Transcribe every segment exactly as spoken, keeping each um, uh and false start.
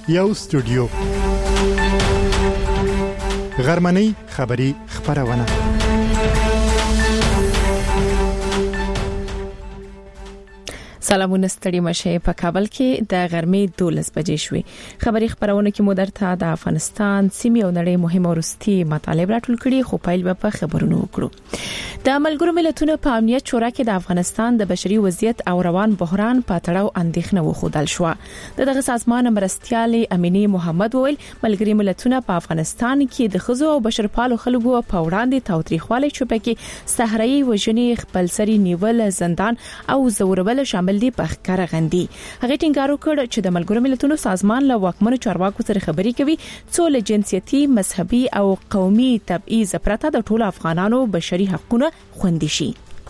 یو استودیو غرمنۍ خبری خبرونه. سلامونه ستړي مشه. په کابل کې د غرمې دولس بجې شوې. خبری خبرونه کې مو درته د افغانستان سیمې او نړۍ مهمه ورستي مطالب راټول کړي، خو پایل به په خبرونو وکړو. د ملګرو ملتونو په امنیت شورا کې د افغانستان د بشري وضعیت او روان بحران په تړاو اندېښنه وښودل شو. دغه سازمان مرستيالي امینی محمد وویل ملګري ملتونه په افغانستان کې د خزو او بشرپالو خلکو په وړاندې تاوتریخوالی چوپکي صحرایي وژنې، خپلسري نیول، زندان او زورول شامل دي په ښکارا غندي. هغه ټینګار وکړ چې د ملګرو ملتونو سازمان له واکمنو چارواکو سره خبري کوي څو له جنسيتي، مذهبي او قومي تبعیض پرته د ټولو افغانانو بشري حقوقونه خوندي شي.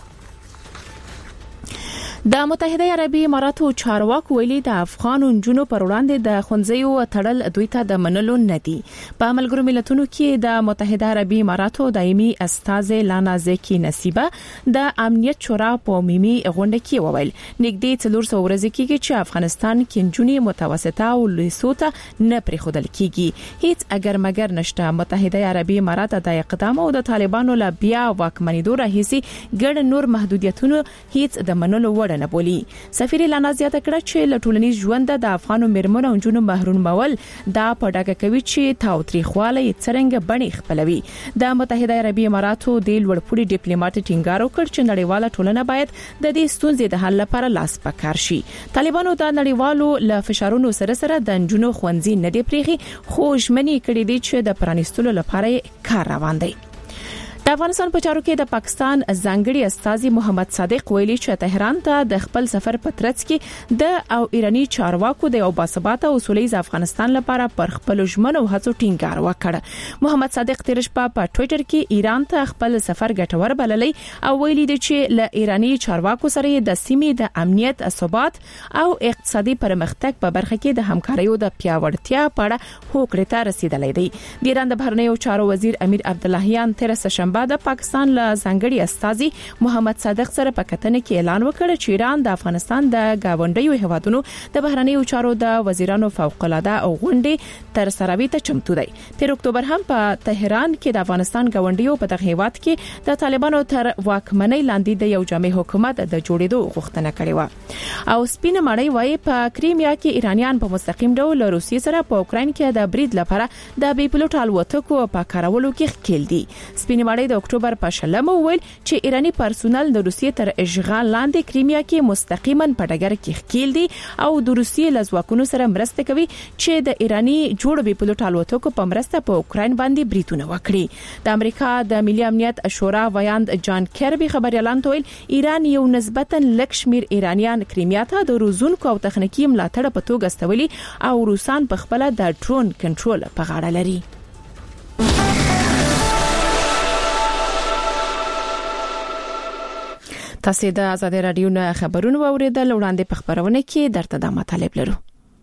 د متحده عربی اماراتو چارواکو ویلي د افغان جنونو پر وړاندې د خنځیو تړل دوی ته د منلو ندي. په ملګرو ملتونو کې د متحده عربی اماراتو دایمي استاذ لانا زکی نصیبه د امنیت شورا په عمومي غونډه کې وویل نږدې څلور سوه ورځې کېږي چې افغانستان کې جنونې متوسطه او لیسوته نه پریښودل کیږي. هیڅ اگر مگر نشته. متحده عربی امارات د اقدام او د طالبانو لا بیا واکمنیدو راهیسي ګڼ نور محدودیتونو هیڅ د منلو وړ نه بولی. سفیر لانا زیاته کړه چې له ټولنیز ژوند د افغانو مرمنو او جنونو محرومول دا په ډاګه کوي چې تاوتریخوالی څنګه بڼې خپلوي. د متحده عربی اماراتو د لوړپوړي ډیپلوماټ ټینګار وکړ چې نړیواله ټولنه باید د دې ستونزې د حل لپاره لاس پکار شي. طالبانو د نړیوالو له فشارونو سره سره د جنونو خوندزي نه دی پریخي، خو ژمنې کړې دي چې د پرانیستلو لپاره کار روان دی. د افغانستان په چارو کې د پاکستان ځانګړي استاذ محمد صادق ویلي چې تهران ته د خپل سفر په ترڅ کې د او ایرانی چارواکو د یو باثباته او سولهییز افغانستان لپاره پر خپل ژمنو هڅو ټینګار وکړ. محمد صادق تیر شپه په ټوئیټر کې ایران ته خپل سفر ګټور بللی او ویلي دی چې له ایرانی چارواکو سره د سیمې د امنیت، ثبات او اقتصادي پرمختګ په برخه کې د همکاریو د پیاوړتیا په اړه هوکړې ته رسیدلی دی. د ایران د بهرنیو چارو وزیر امیر عبداللهیان تیر سه بعد د پاکستان له ځانګړي استاذ محمد صادق سره په کتنه کې اعلان وکړ چې ایران د افغانستان د گاونډیو هیوادونو د بهرنیو چارو د وزیرانو فوق العاده او غونډې تر سروي ته چمتو دی. تیر اکتوبر هم په تهران کې د افغانستان گاونډیو په دغه هیواد کې د طالبانو تر واکمنۍ لاندې د یو جامع حکومت د جوړېدو غوښتنه کړې و. او سپینه مړی وایي په کریمیا کې ایرانیان په مستقیم ډول روسیې سره په اوکراین کې د برید لپاره د بي پلوټ الوتکو په کارولو کې ښکیل دي. سپینه مړی د اکتوبر په شلمه ویل چې ایرانی پرسونل د روسیې تر اشغال لاندې کریمیا کې مستقیما په ډګر کې ښکیل دي او د روسیې لزواکونو سره مرسته کوي چې د ایرانی جوړ بي پلوټ الوتکو په مرسته په اوکراین باندې بریتونه وکړي. د امریکا د ملي امنیت شورا ویاند جان کیربي خبريالان ویل ایران یو نسبتا لږ شمیر ایرانیان کریمیا ته د روزونکو او تخنیکی ملاتړ په توګه استولي او روسان په خپل د ډرون کنټرول په غاړه لري. تاسو د آزاد رادیو نه خبرونه واوریدل. وړاندې په خبرونه کې درته د مطالب لرو.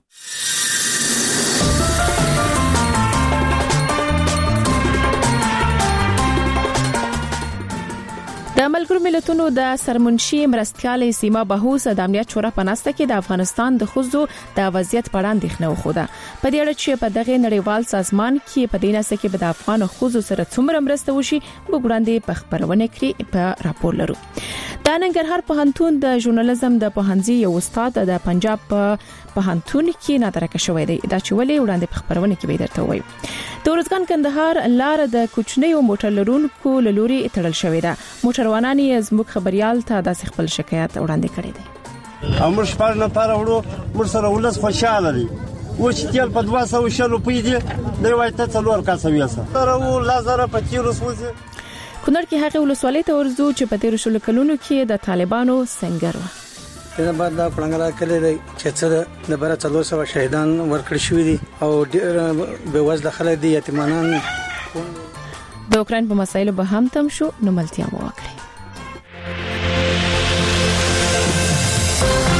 د ملګرو ملتونو د سرمنشي مرستيالي سیما بهوس د امنیت شورا په ناسته کې د افغانستان د خزو د وضعیت په اړه اندېښنه وښوده. په دې اړه چې په دغه نړیوال سازمان کې په دې ناسته کې به د افغان خزو سره څومره مرسته وشي وګړاندې په خبرونه کې په راپور لرو. د ننګرهار پوهنتون د ژورنالیزم د پوهنځي یو استاد د پنجاب په پوهنتون کې نادرکه شوی دی. دا چې ولې وړاندې په خبرونه کې به درته وایو. د ورځګان کندهار لار د کوچنیو موټر لرونکو لوري تړل شوې ده. موټروانان یې زموږ خبريال ته د خپل شکایت وړاندې کړی دی. امر شپږ نه پاره وړو مر سره ولس خوشاله دي. و چې تل په دوه سوه شل روپۍ دي د وایته څلور کاسه ویسه تر و لازره په تیرو سوځي. کونړ کې هغه ولسوالۍ ته ورځو چې په تیر شل کلونو کې د طالبانو سنگر و. دا بعد د پړنګلا کلی دی چې څه د بره څلور سوه شهیدان ورکړل شوی دي او ډېر به وزله خلک دي یتیمانان. د اوکراین په مسایلو به هم تم شو نو ملتیا مو وکړي.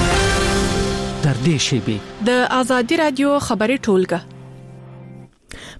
در دې شی به د آزادی رادیو خبري ټولګه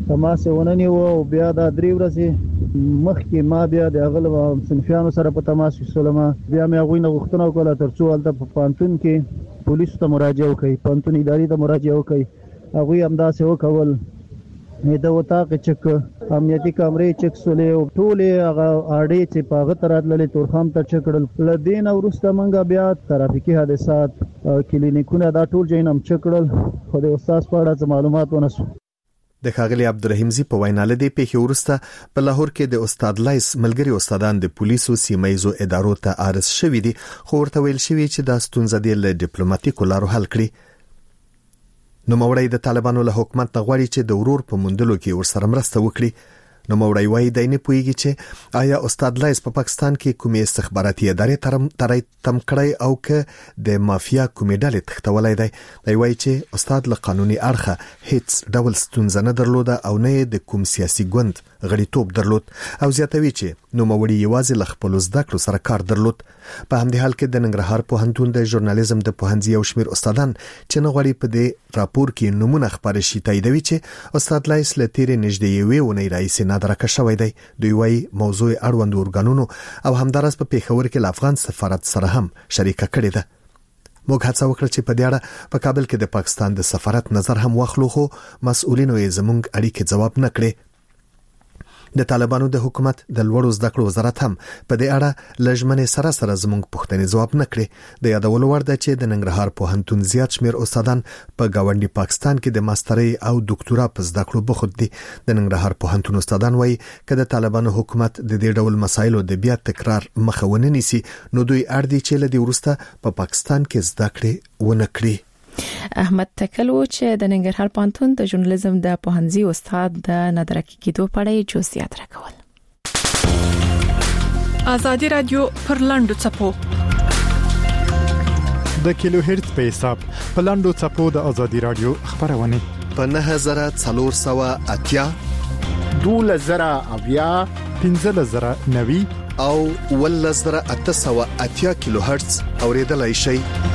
تماس ونني او بیا د درې ورځې مخکې ما بیا د اغل سنفیانو سره په تماس وسلم بیا مې غوښنه غوښتنه وکړه ترڅو ولته په پانتون کې پولیسو ته مراجعه وکړي پانتون اداري ته مراجعه وکړي هغه هم دا څه وکول د وطاق چک امنیتي کامرې چک سولې او ټولې هغه اړې چې په هغه تراتللې تورخم ته چکړل لدین ورسته منګه بیا ترافیکي حادثات کلینیکونه دا ټول جینم چکړل خو د استاد په اړه معلومات ونسو د ښاغلي عبدالرحیمزي په وینا لدی په ورسته په لاهور کې د استاد لایس ملګری استادان د پولیسو سیمایزو ادارو ته عرض شوې دي خو ورته ویل شوی چې دا ستونزه د ډیپلوماټیکو لارو حل کړي نو موړی د طالبانو له حکومت غواړي چې د ورور په مندلو کې ورسره مرسته وکړي نو موړی وایي د نه پويږي چې آیا استاد لایس په پاکستان کې کومې استخباراتي ادارې ترم ترې تم کړی او که د مافیا کومې ډلې تختولای دی دی وایي چې استاد له قانوني اړخه هیڅ ډول ستونزه نه درلوده او نه د کوم سیاسي ګوند غړیتوب درلود او زیاتوي چې نو موړی یوازې له خپل زده کړو سره کار درلود په همدې حال کې د ننګرهار پوهنتون د ژورنالیزم د پوهنځي او شمیر استادان چې نه غواړي په دې راپور کې نمونه خبرې شي تاییدوي چې استاد لایس له تیرې نږدې یوې ونې راځي نادرکه شوی دی دوی وايي موضوع اړوند ورګانونو او همدارس په پیښور کې ل افغان سفارت سره هم شریکه کړې ده موږ هڅه وکړه چې په دې اړه په کابل کې د پاکستان د سفارت نظر هم واخلو خو مسؤلینو یې زموږ اړیکې جواب نه کړې د طالبانو د حکومت د لوړو زده کړو وزارت هم په دې اړه لجمنې سره سره زموږ پوښتنې جواب نه کړې د یادولو وړ ده چې د ننګرهار پوهنتون زیات شمیر استادان په گاونډي پاکستان کې د ماسترۍ او ډاکټورا په زده کړو بوخت دي د ننګرهار پوهنتون استادان وایي چې د طالبانو حکومت د دې ډول مسایلو د بیا تکرار مخه ونه نیسي نو دوی اړ دي چې لدی ورسته په پا پاکستان کې زده کړې ونه کړي احمد تکلو چې د ننګرهار پوهنتون د ژورنالیزم د پوهنځي استاد د نادرکي کېدو په اړه جزئیات راکول ازادي رادیو پر لاندو چپو د کیلو هرتز په حساب په لاندو چپو د ازادي رادیو خبرونه په نه هزار څلور سوه اتیا دوله زره اویا پنځه زره نوي او ول زره اته سوه اتیا کیلو هرتز اوریدلای شي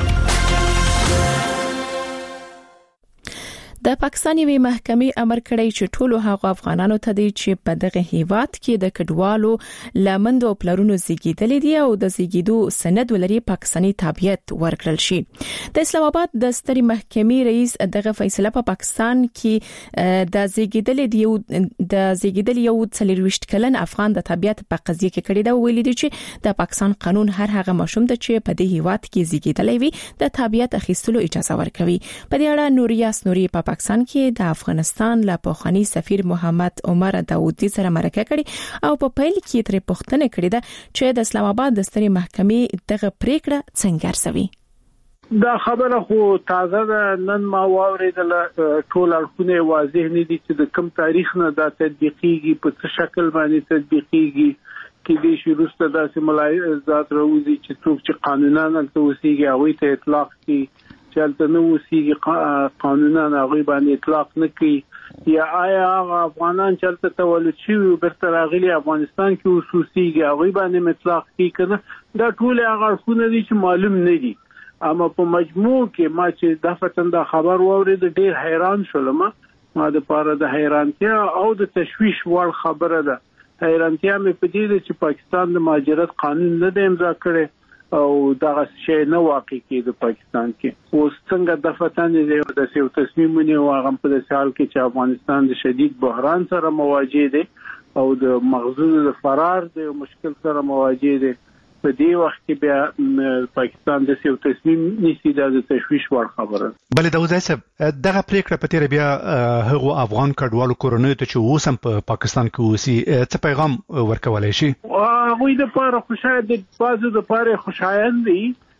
د پاکستان یوې محکمې امر کړی چې ټول هغه افغانانو ته دي چې په دغه هیواد کې د کډوالو لمند او پلرونو زیږیدل دي او د زیږیدو سند ولري پاکستاني تابعیت ورکړل شي د اسلام آباد د ستري محکمې رئیس دغه فیصله په پاکستان کې د زیږیدل دي د زیږیدل یو څلورويشت کلن افغان د تابعیت په قضیه کې کړی دا ویل دي چې د پاکستان قانون هر هغه مشوم د چې په دې هیواد کې زیږیدل وي د تابعیت اخیستلو اجازه ورکوي په دې اړه نوریاس نوري په پاکستان کې د افغانستان له پخوانی سفیر محمد عمر داوودی سره مرکه کړي او په پیل کې تر پوښتنه کړې ده چې د اسلام آباد د ستري محکمې دغه پریکړه څنګه ارزوي دا خبره خو تازه ده نن ما واوریدل ټول اړخونه واضح نه دي چې د کوم تاریخ نه دا تطبیقيږي په څه شکل باندې تطبیقيږي کې د شروع داسې ملاحظات راوځي چې څوک چې قانونا نه توسيږي هغه ته اطلاق کی چلته نو وسیږي قانونا هغه باندې اطلاق نه کوي یا آیا افغانان چلته تولد شي برته راغلي افغانستان کې خصوصي هغه باندې اطلاق کوي کنه دا ټول هغه خونه دي چې معلوم نه دي اما په مجموع کې ما چې دفتن دا خبر واورید ډیر حیران شولم ما د پاره د حیرانتیا او د تشویش وړ خبره ده حیرانتیا مې په دې چې پاکستان د مهاجرت قانون نه د امضا کړي او دا شی نه واقع کیږي د پاکستان کې اوس څنګه د فتن دې د سیو تصمیمونه واغم په حال کې چې افغانستان د شدید بحران سره مواجه دي او د مغزون د فرار د مشکل سره مواجه دي په دې وخت کې بیا پاکستان د سیو تصمیم نیسي د تشویش وړ خبره بل دا وځي چې دغه پریکړه په تیر بیا هغه افغان کډوالو کورونو ته چې اوسم په پاکستان کې اوسي څه پیغام ورکولای شي هغه د پاره خوشاله د بازو د پاره خوشایند دي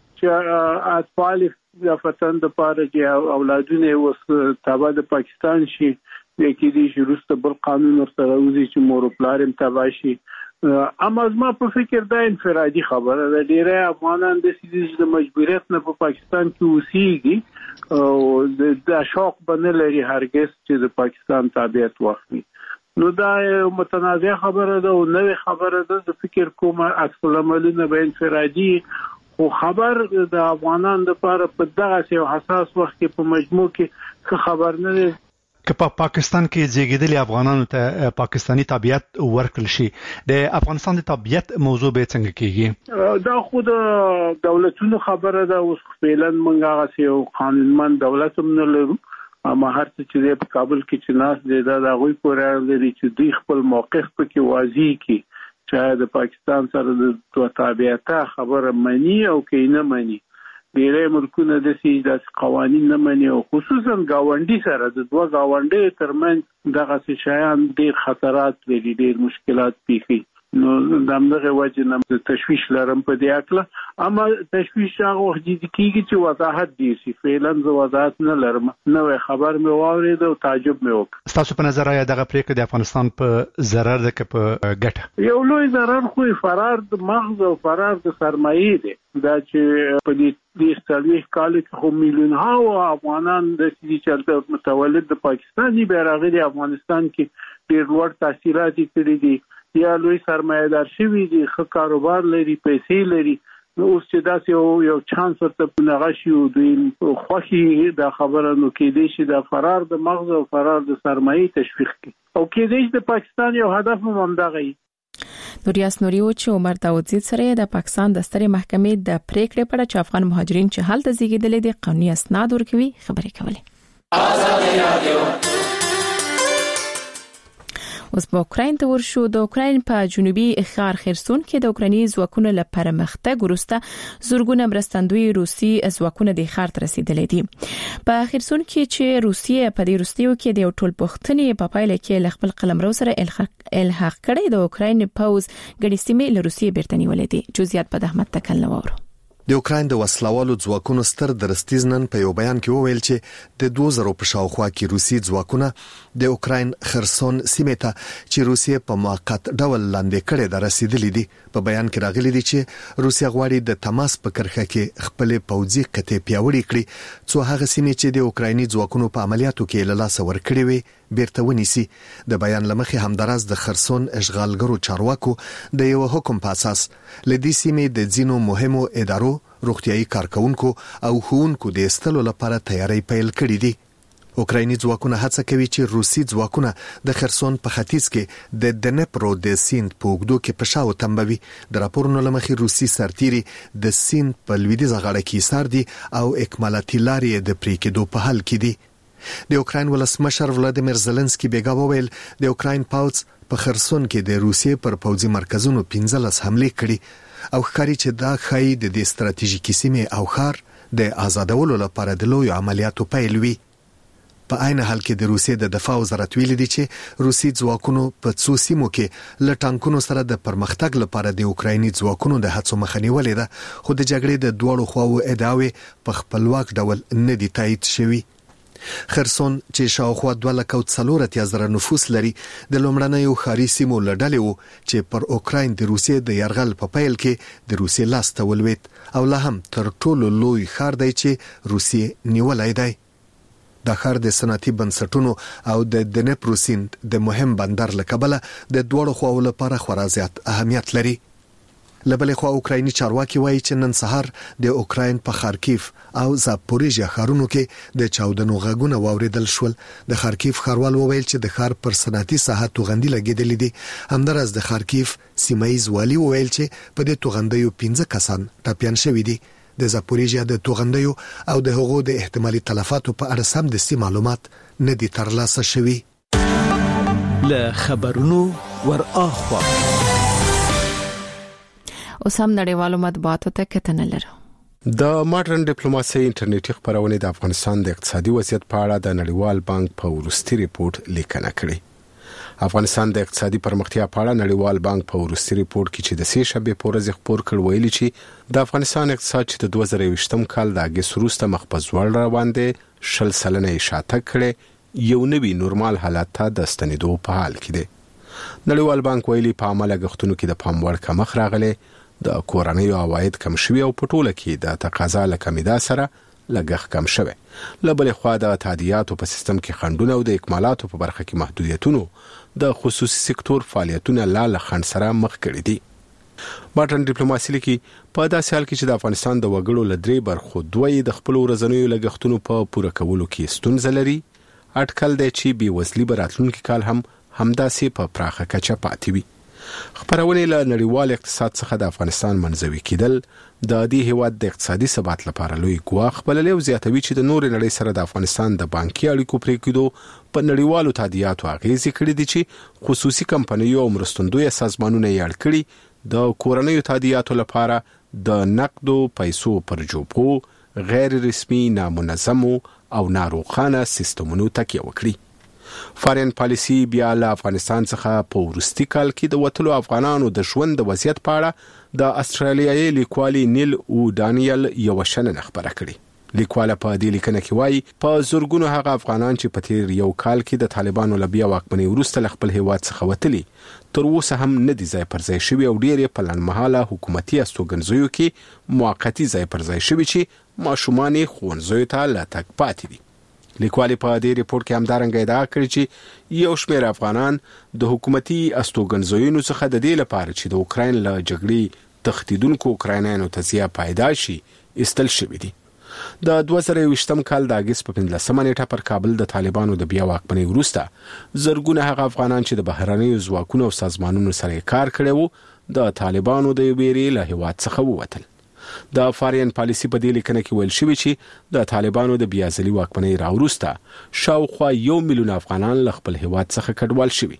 چې اطفال د فتن د پاره چې اولادونه اوس تابع د پاکستان شي د کې دي چې روسته بل قانون ورته راوځي چې مور پلارم تابع شي اما زما په فکر دا انفرادي خبره ده ډیره افغانان د سیدي د مجبوریت نه په پاکستان کې اوسېږي او د شوق باندې لري هرګز چې د پاکستان تابعیت واخلي نو دا متنازع خبره ده او نوې خبره ده د فکر کوم عکس العملونه به انفرادي خو خبر د افغانان لپاره په دغه یو حساس وخت کې په مجموع کې خبر نه که په پاکستان کې زیږیدلي افغانانو ته پاکستانی تابعیت ورکړل شي د افغانستان د تابعیت موضوع به څنګه کیږي؟ دا خود دولتونو خبره ده. اوس فعلا موږ هغه یو قانونمند دولت هم نه لرو. اما هر څه چې په کابل کې چې ناس دی دا د غوي پورې اړه لري چې دوی خپل موقف پکې واضح کړي چې د پاکستان سره د تابعیت خبره مانی او کې نه مانی. ډېرې ملکونه د سي د قوانين نه مانی او خصوصا گاونډي سره د دوه گاونډي ترمن دغه شیان ډېر خطرات لري، ډېر مشکلات پیښي. نو دغه وجه نه تشویش لرم په دې اړه. اما تشویش هغه وخت دي کیږي چې وضاحت دي سي فعلا زه وضاحت نه لرم. نو خبر مې واورید او تعجب مې وکړ. تاسو په نظر آیا دغه پریکړه د افغانستان په ضرر ده که په ګټه؟ یو لوی ضرر خو فرار د مغز او فرار د سرمایې دی. دا چې په دې د ستالوي کال کې خو میلیونها افغانان د سړي چلته متولد د پاکستاني بیرغ د افغانستان کې ډېر لوړ تاثیرات کړي دي یا لوی سرمایه‌دار شوي دي، ښه کاروبار لري، پیسې لري. نو اوس چې داسې یو یو چانس ورته نغشي او دوی خوښي دا خبره نو کېدای شي د فرار د مغز او فرار د سرمایې تشویق کړي او کېدای شي د پاکستان یو هدف هم همدغه وي. نوریاس نوریو چې عمر داودزی سره د پاکستان د سترې محکمې د پریکړې په اړه چې افغان مهاجرین چې هلته زیږیدلي دي قانوني اسناد ورکوي خبرې کولې. آزادي رادیو اوس په اوکراین ته ورشو. د اوکراین په جنوبي ښار خرسون کې د اوکراني ځواکونو لپاره پرمختګ وروسته زورګونه مرستندوی روسي ځواکونه د ښار ته رسیدلي دي. په خرسون کې چې روسیه په دې وروستیو کې د ټول پښتنې په پایله کې ل خپل قلمرو سره الحاق کړي د اوکراین پوز غړي سیمې له روسیې بیرته نیولې دي. جزئیات په احمد تکل نوورو. د اوکراین د وسلوالو ځواکونو ستر درستیز نن په یو بیان کې وویل چې د دوه زره په شاوخوا کې روسي ځواکونه د اوکراین خرسون سیمې ته چې روسیه په موقت ډول لاندې کړي د رسیدلې دي. په بیان کې راغلي دي چې روسیه غواړي د تماس په کرخه کې خپل پوځي قطعې پیاوړې کړي څو هغه سیمې چې د اوکرایني ځواکونو په عملیاتو کې له لاسه ورکړي وي بیرته ونیسي. د بیان لمخې همداراز د خرسون اشغالګرو چارواکو د یو حکم په اساس لدی سیمې د ځینو مهمو ادارو روغتيایي کارکونکو او ښوونکو د استلو لپاره تیاری پیل کړې دي. اوکرایني ځواکونه هڅه کوي چې روسي ځواکونه د خرسون په ختیځ کې د دنپرو د سیند په اوږدو کې په شاو تمبوي. د راپورونو لمخې روسي سرتيري د سیند په لویدیځه غاړه کې سار دي او اکمالاتي لارې د پرې کېدو په حال کې دي. د اوکراین ولسمشر ولادیمیر زيلنسکي بیګا وویل د اوکراین پوځ په خرسون کې د روسیې پر پوځي مرکزونو پنځلس حمله کړي او ښکاري چې دا خای د دې ستراتیژیکي سیمې او ښار د آزادولو لپاره د لوی عملیاتو پیل وی. په عین حال کې د روسیې د دفاع وزارت ویلي دی چې روسي ځواکونو په څو سیمو کې له ټانکونو سره د پرمختګ لپاره د اوکرایني ځواکونو د هڅو مخه نیولې ده، خو د جګړې د دوړو خواو ادعاوې په خپلواک ډول نه دي تایید شوي. خرسون چې شاوخوا دوه لکه څلور اتیا زره نفوس لري د لومړنیو ښاري سیمو لړلې وو چې پر اوکراین د روسیې د یرغل په پیل کې د روسیې لاس ته ولوېد او لا هم تر ټولو لوی ښار دی چې روسیې نیولای دی. د ښار د صنعتي بنسټونو او د دنپرو سیند د مهم بندر لکبله د دوړو خواو لپاره خورا زیات اهمیت لري. لبلې خوا اوکرایني چارواکي وایي چې نن سهار د اوکراین په خارکیف او زاپوریژیا ښارونو کې د چاودنو غږونه واوریدل شول. د خارکیف ښاروال وویل چې د ښار پر صنعتي ساحه توغندي لګېدلې دي. همداراز د خارکیف سیمایي والي وویل چې په دې توغندیو پنځه کسان ټاپیان شوي دي. د زاپوریژیا د توغندیو او د هغو د احتمالي تلفاتو په اړه سم دستي معلومات نه دي ترلاسه شوي. له خبرونو ور اخوا اوس هم نړیوالو مطبوعاتو ته کتنه لرو. د ماډرن ډیپلوماسي انټرنیټي خبرونه د افغانستان د اقتصادي وضعیت په اړه د نړیوال بانک په ورستي ریپورت لیکنه کړې. افغانستان د اقتصادي پرمختیا په اړه نړیوال بانک په ورستي ریپورت کې چې د سې شنبې په ورځ خبر کړ ویلي چې د افغانستان اقتصاد چې د دوه زره یوویشتم کال د اگست وروسته مخ په ځوړ روان دی شل سلنه اشاعته کړي یو نوی نورمال حالت ته د ستنېدو په حال کې دی. نړیوال بانک ویلي په عمل غښتنو کې د پام وړ کمښت راغلی، د کورنۍ عواید کم شوي او په ټوله کې د تقاضا له کمیدا سره لګښت کم شوی. لبل خو د تادیاتو په سیستم کې خنډونه او د اکمالاتو په برخه کې محدودیتونو د خصوصي سکتور فعالیتونه لا له خنډ سره مخ کړي دي. ماډرن ډیپلوماسي لیکي په داسې حال کې چې د افغانستان د وګړو له درې برخو دوی د خپل ورځنیو لګښتونو په پوره کولو کې ستونزه لري، اټکل دی چې بېوزلي به راتلونکي کال هم همداسې په پراخه کچه پاتې وي. خبرونه له نړیوال اقتصاد څخه د افغانستان منځوي کېدل د دې هیواد د اقتصادي ثبات لپاره لوی ګواښ بللی او زیاتوي چې د نور نړۍ سره د افغانستان د بانکي اړیکو پرې کېدو په نړیوالو تادیاتو اغیزې کړې دي چې خصوصي کمپنیو او مرستندویه سازمانونه یې اړ کړي د کورنیو تادیاتو لپاره د نقدو پیسو پر جوپو غیر رسمي نامنظمو او ناروغانه سیستمونو تکیه وکړي. فارین پالیسی بیا له افغانستان څخه په وروستي کال کې د وتلو افغانانو د ژوند د وضعیت په اړه د استرالیایي لیکوالي نیل او دانیل یو شننه خبره کړې. لیکواله په دې لیکنه کې وایي په زورګونو هغه افغانان چې په تیر یو کال کې د طالبانو له بیا واکمنۍ وروسته له خپل هیواد څخه وتلي تر اوسه هم نه دي ځای پر ځای شوي او ډېرې په لنډمهاله حکومتي استوګنځیو کې موقتي ځای پر ځای شوي چې ماشومان یې ښوونځیو ته لا تګ پاتې دي. لیکوالي په دې ریپورت کې همدارنګه ادعا کړې چې یو شمېر افغانان د حکومتي استوګنځیو څخه د دې لپاره چې د اوکراین له جګړې تښتیدونکو اوکراینانو ته زیات پیدا شي ایستل شوي دي. د دوه زره یوویشتم کال د اګست په پنځلسمه نیټه پر کابل د طالبانو د بیا واکمنۍ وروسته زرګونه هغه افغانان چې د بهرنیو ځواکونو او سازمانونو سره کار کړی وو د طالبانو د ویرې له هیواد څخه ووتل. د فارین پالیسی په دې لیکنه کې ویل شوی چې د طالبانو د بیا ځلي واکمنۍ راوروسته شاوخوا یو میلیون افغانان له خپل هیواد څخه کډوال شوي.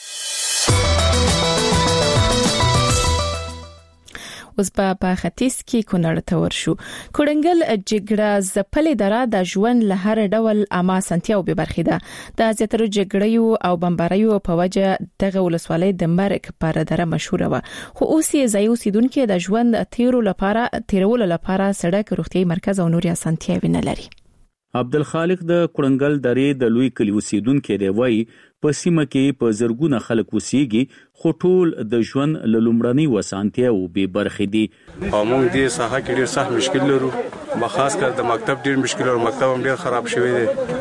اوس په ختیځ کې کونړ ته ورشو. کورنګل جګړه زپلې دره د ژوند له هر ډول اما سنتیاو به برخې ده. د زیاترو جګړې او بمباریو په وجه دغه ولسوالۍ د مرګ پر دره مشهوره و. خو اوس یې ځای اوسیدونکو د ژوند تیرو لپاره تیرولو لپاره سړک، روغتيایي مرکز او نوري اسانتیاوې نه لري. عبدالخالق د کورنګل درې د لوی کلی اوسیدونکو دی وایي په سیمه کې په زرګونه خلک اوسېږي خو ټول د ژوند له لومړنۍ وسانتیاو به برخې دي. او موږ دې ساحه کې ډېر سخت مشکل لرو، خاص کر د مکتب ډېر مشکل لرو، مکتب هم ډېر خراب شوی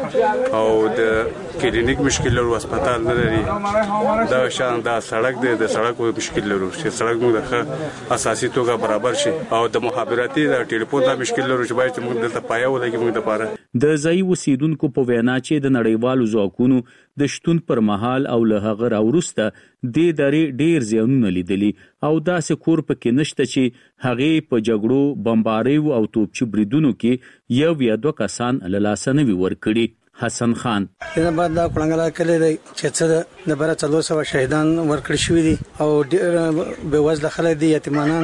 دی او د کلینیک مشکل لرو، هسپتال نه لري. دا شان دا سړک دی، د سړک مشکل لرو چې سړک موږ د اساسي توګه برابر شي او د مخابراتي د ټلیفون دا مشکل لرو چې باید موږ دلته پایه ولګي موږ لپاره. د ځای اوسیدونکو په وینا چې د نړیوالو ځواکونو د شتون پر مهال او له هغه راوروسته د درې ډیر زیانونه لیدلي او داسې کور پکې نشته چې هغه په جګړو، بمباریو او توپچي بریدونو کې یو یا دوه کسان له لاسه نه وي ورکړي. حسن خان د بعد د کلنګلا کلی دی چې څه د بره څلور سوه شهیدان ورکړي شوي دي او ډېر بېوزله خلک دي، یتیمانان،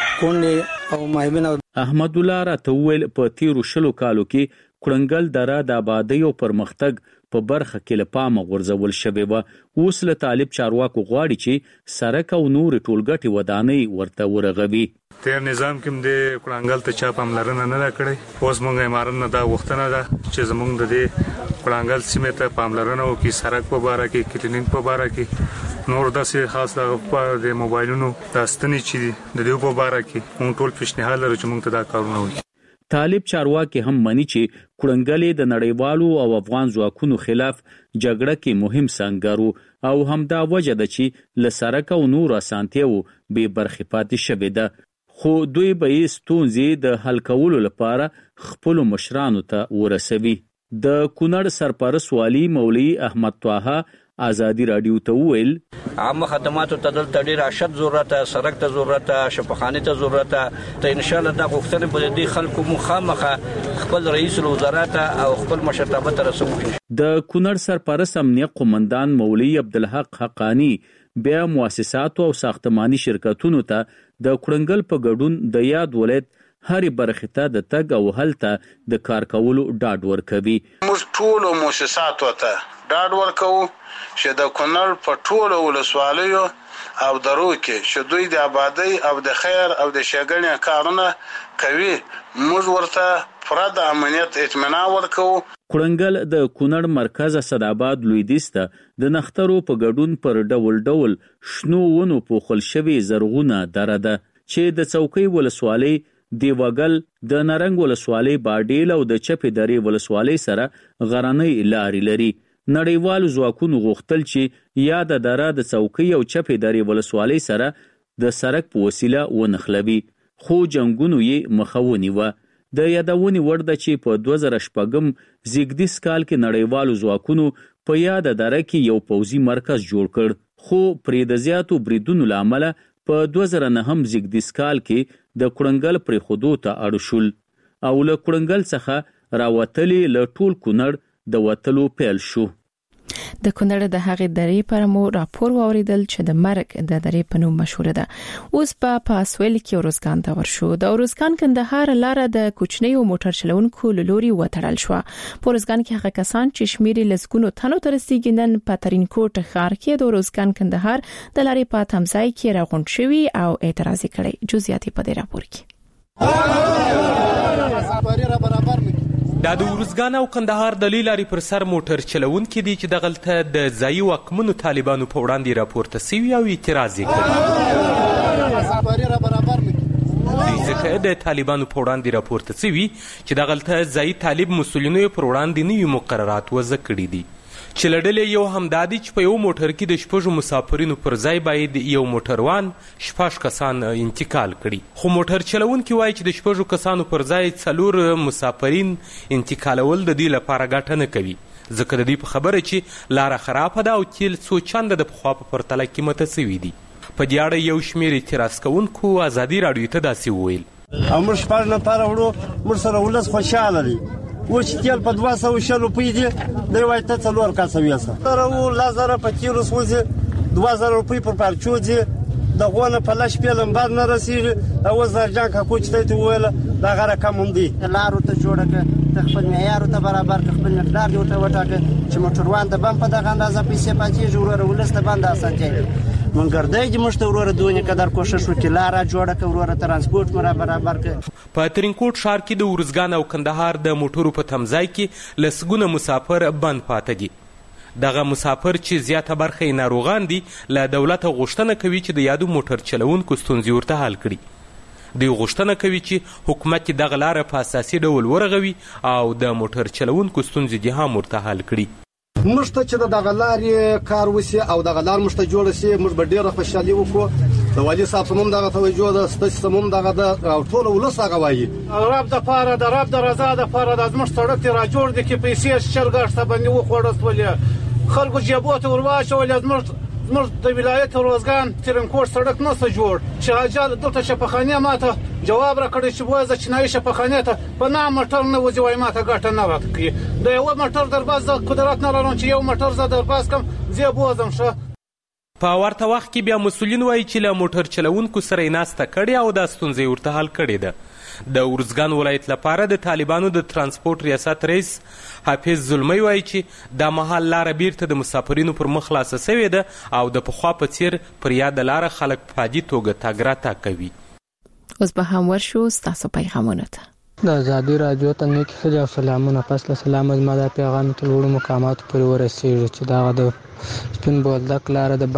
کونډې او مایمن. احمد الله راته وویل په تیرو شلو کالو کې کلنګل دره د آبادۍ او پرمختګ په برخه کې له پامه غورځول شوې وه. اوس له طالب چارواکو غواړي چې سړک او نور ټولګټې ودانۍ ورته ورغوي. تیر نظام کې د کلنګل ته چا پاملرنه نه کړې. اوس موږ امارن نه دا غوښتنه ده چې زموږ د دې کلنګل سیمې ته پاملرنه وکړي، سړک په باره کې، کلینیک په باره کې، نور داسې خاص د موبایلونو د ستنې چې د دې په باره کې موږ ټول پیشنهاد لرو چې موږ ته دا کارونه وکړي. طالب چارواکي هم مني چې کورنګل د نړیوالو او افغان ځواکونو خلاف جګړه کې مهم سنگارو او همدا وجه ده چې ل سړک او نور اسانتیاو به برخې پاتې شوې ده. خو دوی به یې ستونزې د حل کولو لپاره خپل مشرانو ته ورسوي. د کونړ سرپرست والی مولوي احمد طه آزادی رادیو ته ویل عامه خدماتو ته دلته ډیر اشد ضرورت، سړک ته ضرورت، شفاخانه ته ضرورت ته. ان شاء الله دا غوښتنه به د خلکو مخامخه خپل رئیس الوزرا او خپل مشرتابه ته رسوي. د کونړ سرپرست امنیت قومندان مولوي عبدالحق حقانی بیا مؤسسات او ساختماني شرکتونو ته د کورنګل په ګډون د یاد ولایت هرې برخې ته د تګ او هلته د کار کولو ډاډ ورکوي. موږ ټول مؤسساتو ته ډاډ ورکوو چې د کونړ په ټولو ولسوالیو او درو کې چې دوی د آبادۍ او د خیر او د ښېګڼې کارونه کوي، موږ ورته پوره د امنیت اطمینان ورکوو. کورنګل د کونړ مرکز اسداباد لویدیځ ته د نخترو په ګډون پر ډول ډول شنو ونو پوښل شوي زرغونه دره ده چې د څوکۍ ولسوالۍ، دیوګل، د نرنګ ولسوالۍ، باډیل او د چپې درې ولسوالۍ سره غرنۍ لارې لري. نړیوالو ځواکونو غوښتل چې یا د دره د څوکۍ او چپې درې ولسوالۍ سره د سړک په وسیله ونښلوي، خو جنګونو یې مخه ونیوه. د یادونې وړ ده چې په دوه زره شپږم زیږدیز کال کې نړیوالو ځواکونو په یاد دره کې یو پوځي مرکز جوړ کړ، خو پرې د زیاتو بریدونو له امله په دوه زره نهم زیږدیز کال کې د کړنګل پرېښودو ته اړ شول او له کړنګل څخه راوتلې له ټول کونړ د وتلو پیل شو. د کونړ د هغې درې پر مو راپور واوریدل چې د مرګ د درې په نوم مشهور ده. اوس په پاسویل کې اروزګان ته ورشو. د اروزګان کندهار لاره د کوچنیو موټر چلونکو لوري وتړل شو. په اروزګان کې هغه کسان چې شمیرې لسګونو تنو تر رسیدي نن په ترینکوټ ښار کې د اروزګان کندهار د لارې په تمځای کې راغونډ شوي او اعتراض کړي. جزئیات په دې راپور کې. دا د اروزګان او کندهار د لارې پر سر موټر چلونکي دي چې دغلته د ځایي واکمنو طالبانو په وړاندې راپورته سوي او اعتراض یې کړی. دوی ځکه د طالبانو په وړاندې راپورته سوي چې دغلته ځایي طالب مسؤلینو پر وړاندې نوي مقررات وضع کړي دي چې له ډلې یو همدا دی چې په یو موټر کې د شپږو مسافرینو پر ځای باید یو موټروان شپږ کسان انتقال کړي، خو موټر چلونکي وایي چې د شپږو کسانو پر ځای څلور مسافرین انتقالول د دې لپاره ګټه نه کوي، ځکه د دې په خبره چې لاره خرابه ده او تیل څو چنده د پخوا په پرتله قیمته سوي دي. په دې اړه یو شمېر اعتراض کوونکو ازادي راډیو ته داسې وویل: او موږ شپږ نفره وړو، موږ سره ولس خوشحاله دی. و چې تیل په دوه سوه شل روپۍ دي، دی وایي ته څلور کسه ویسه سره و لس زره په تیلو سوځي، دوه زره روپۍ پر پارچو ځي، د غو نه په لس شپې لمبر نه رسېږي. او اوس زرجان کاکو چې دی ته وویله دغه رقم هم دی. لارو ته جوړه کړه، د خپل معیارو ته برابر کړه، خپل مقدار دې ورته وټاکه چې موټروان ته بم په دغه اندازه پیسې پاتېږي، وروره ولس ته باندې اسانتیا منګر دی چې موږ ته وروره دونې قدر کوشش وکړي لاره جوړه کړه، وروره ترانسپورټ مو را برابر کړه. په ترینکوټ ښار کې د اروزګان او کندهار د موټرو په تمځای کې لسګونه مسافر بند پاته دي. دغه مسافر چې زیاته برخه یې ناروغان دي له دولته غوښتنه کوي چې د یادو موټر چلونکو ستونزې ورته حل کړي. دوی غوښتنه کوي چې حکومت دغه لاره په اساسي ډول ورغوي او د موټر چلونکو ستونزې دې هم ورته حل کړي. موږ ته چې د دغه لارې کار وشي او دغه لار موږ ته جوړه شي، موږ به ډېره خوشحالي وکړو. د والي صاحب هم دغه توجه ده، ستاسو هم هم دغه ده او ټول ولس هغه وایي. رب دپاره د رب د رضا دپاره دا زموږ سړک دې را جوړ دی کې پیسې شل ګاټ ته باندې وخوړل سولې، خلکو جیبو ته ور واچولې. زموږ زموږ د ولایت اروزګان ترینکوټ سړک نسته جوړ چې حاجال دلته شفاخانې ماته جواب راکړی چې بوزه چینایي شفاخانې ته په نام موټر نه وځي، وایي ماته ګټه نه راکړي. د یوه موټر در باز قدرت نه لرم چې یو موټر زه در باز کم زه بوزم. ښه په ورته وخت کې بیا مسؤلین وایي چې له موټر چلونکو سره یې ناسته کړې او دا ستونزه ورته حل کړې ده. د اروزګان ولایت لپاره د طالبانو د ترانسپورت ریاست رئیس حافظ زلمی وایي چې دا مهال لاره بیرته د مسافرینو پر مخ خلاصه سوې ده او د پخوا په څیر پر یاده لاره خلک په عادي توګه تګ راتګ کوي. اوس به هم ورشو ستاسو پیغامونو ته. د ازادي راډیو ته نیک ښه او سلامونه. پس له سلام زما دا پیغام ته لوړو مقاماتو پورې ورسېږي چې دغه د سپین بولدک لاره د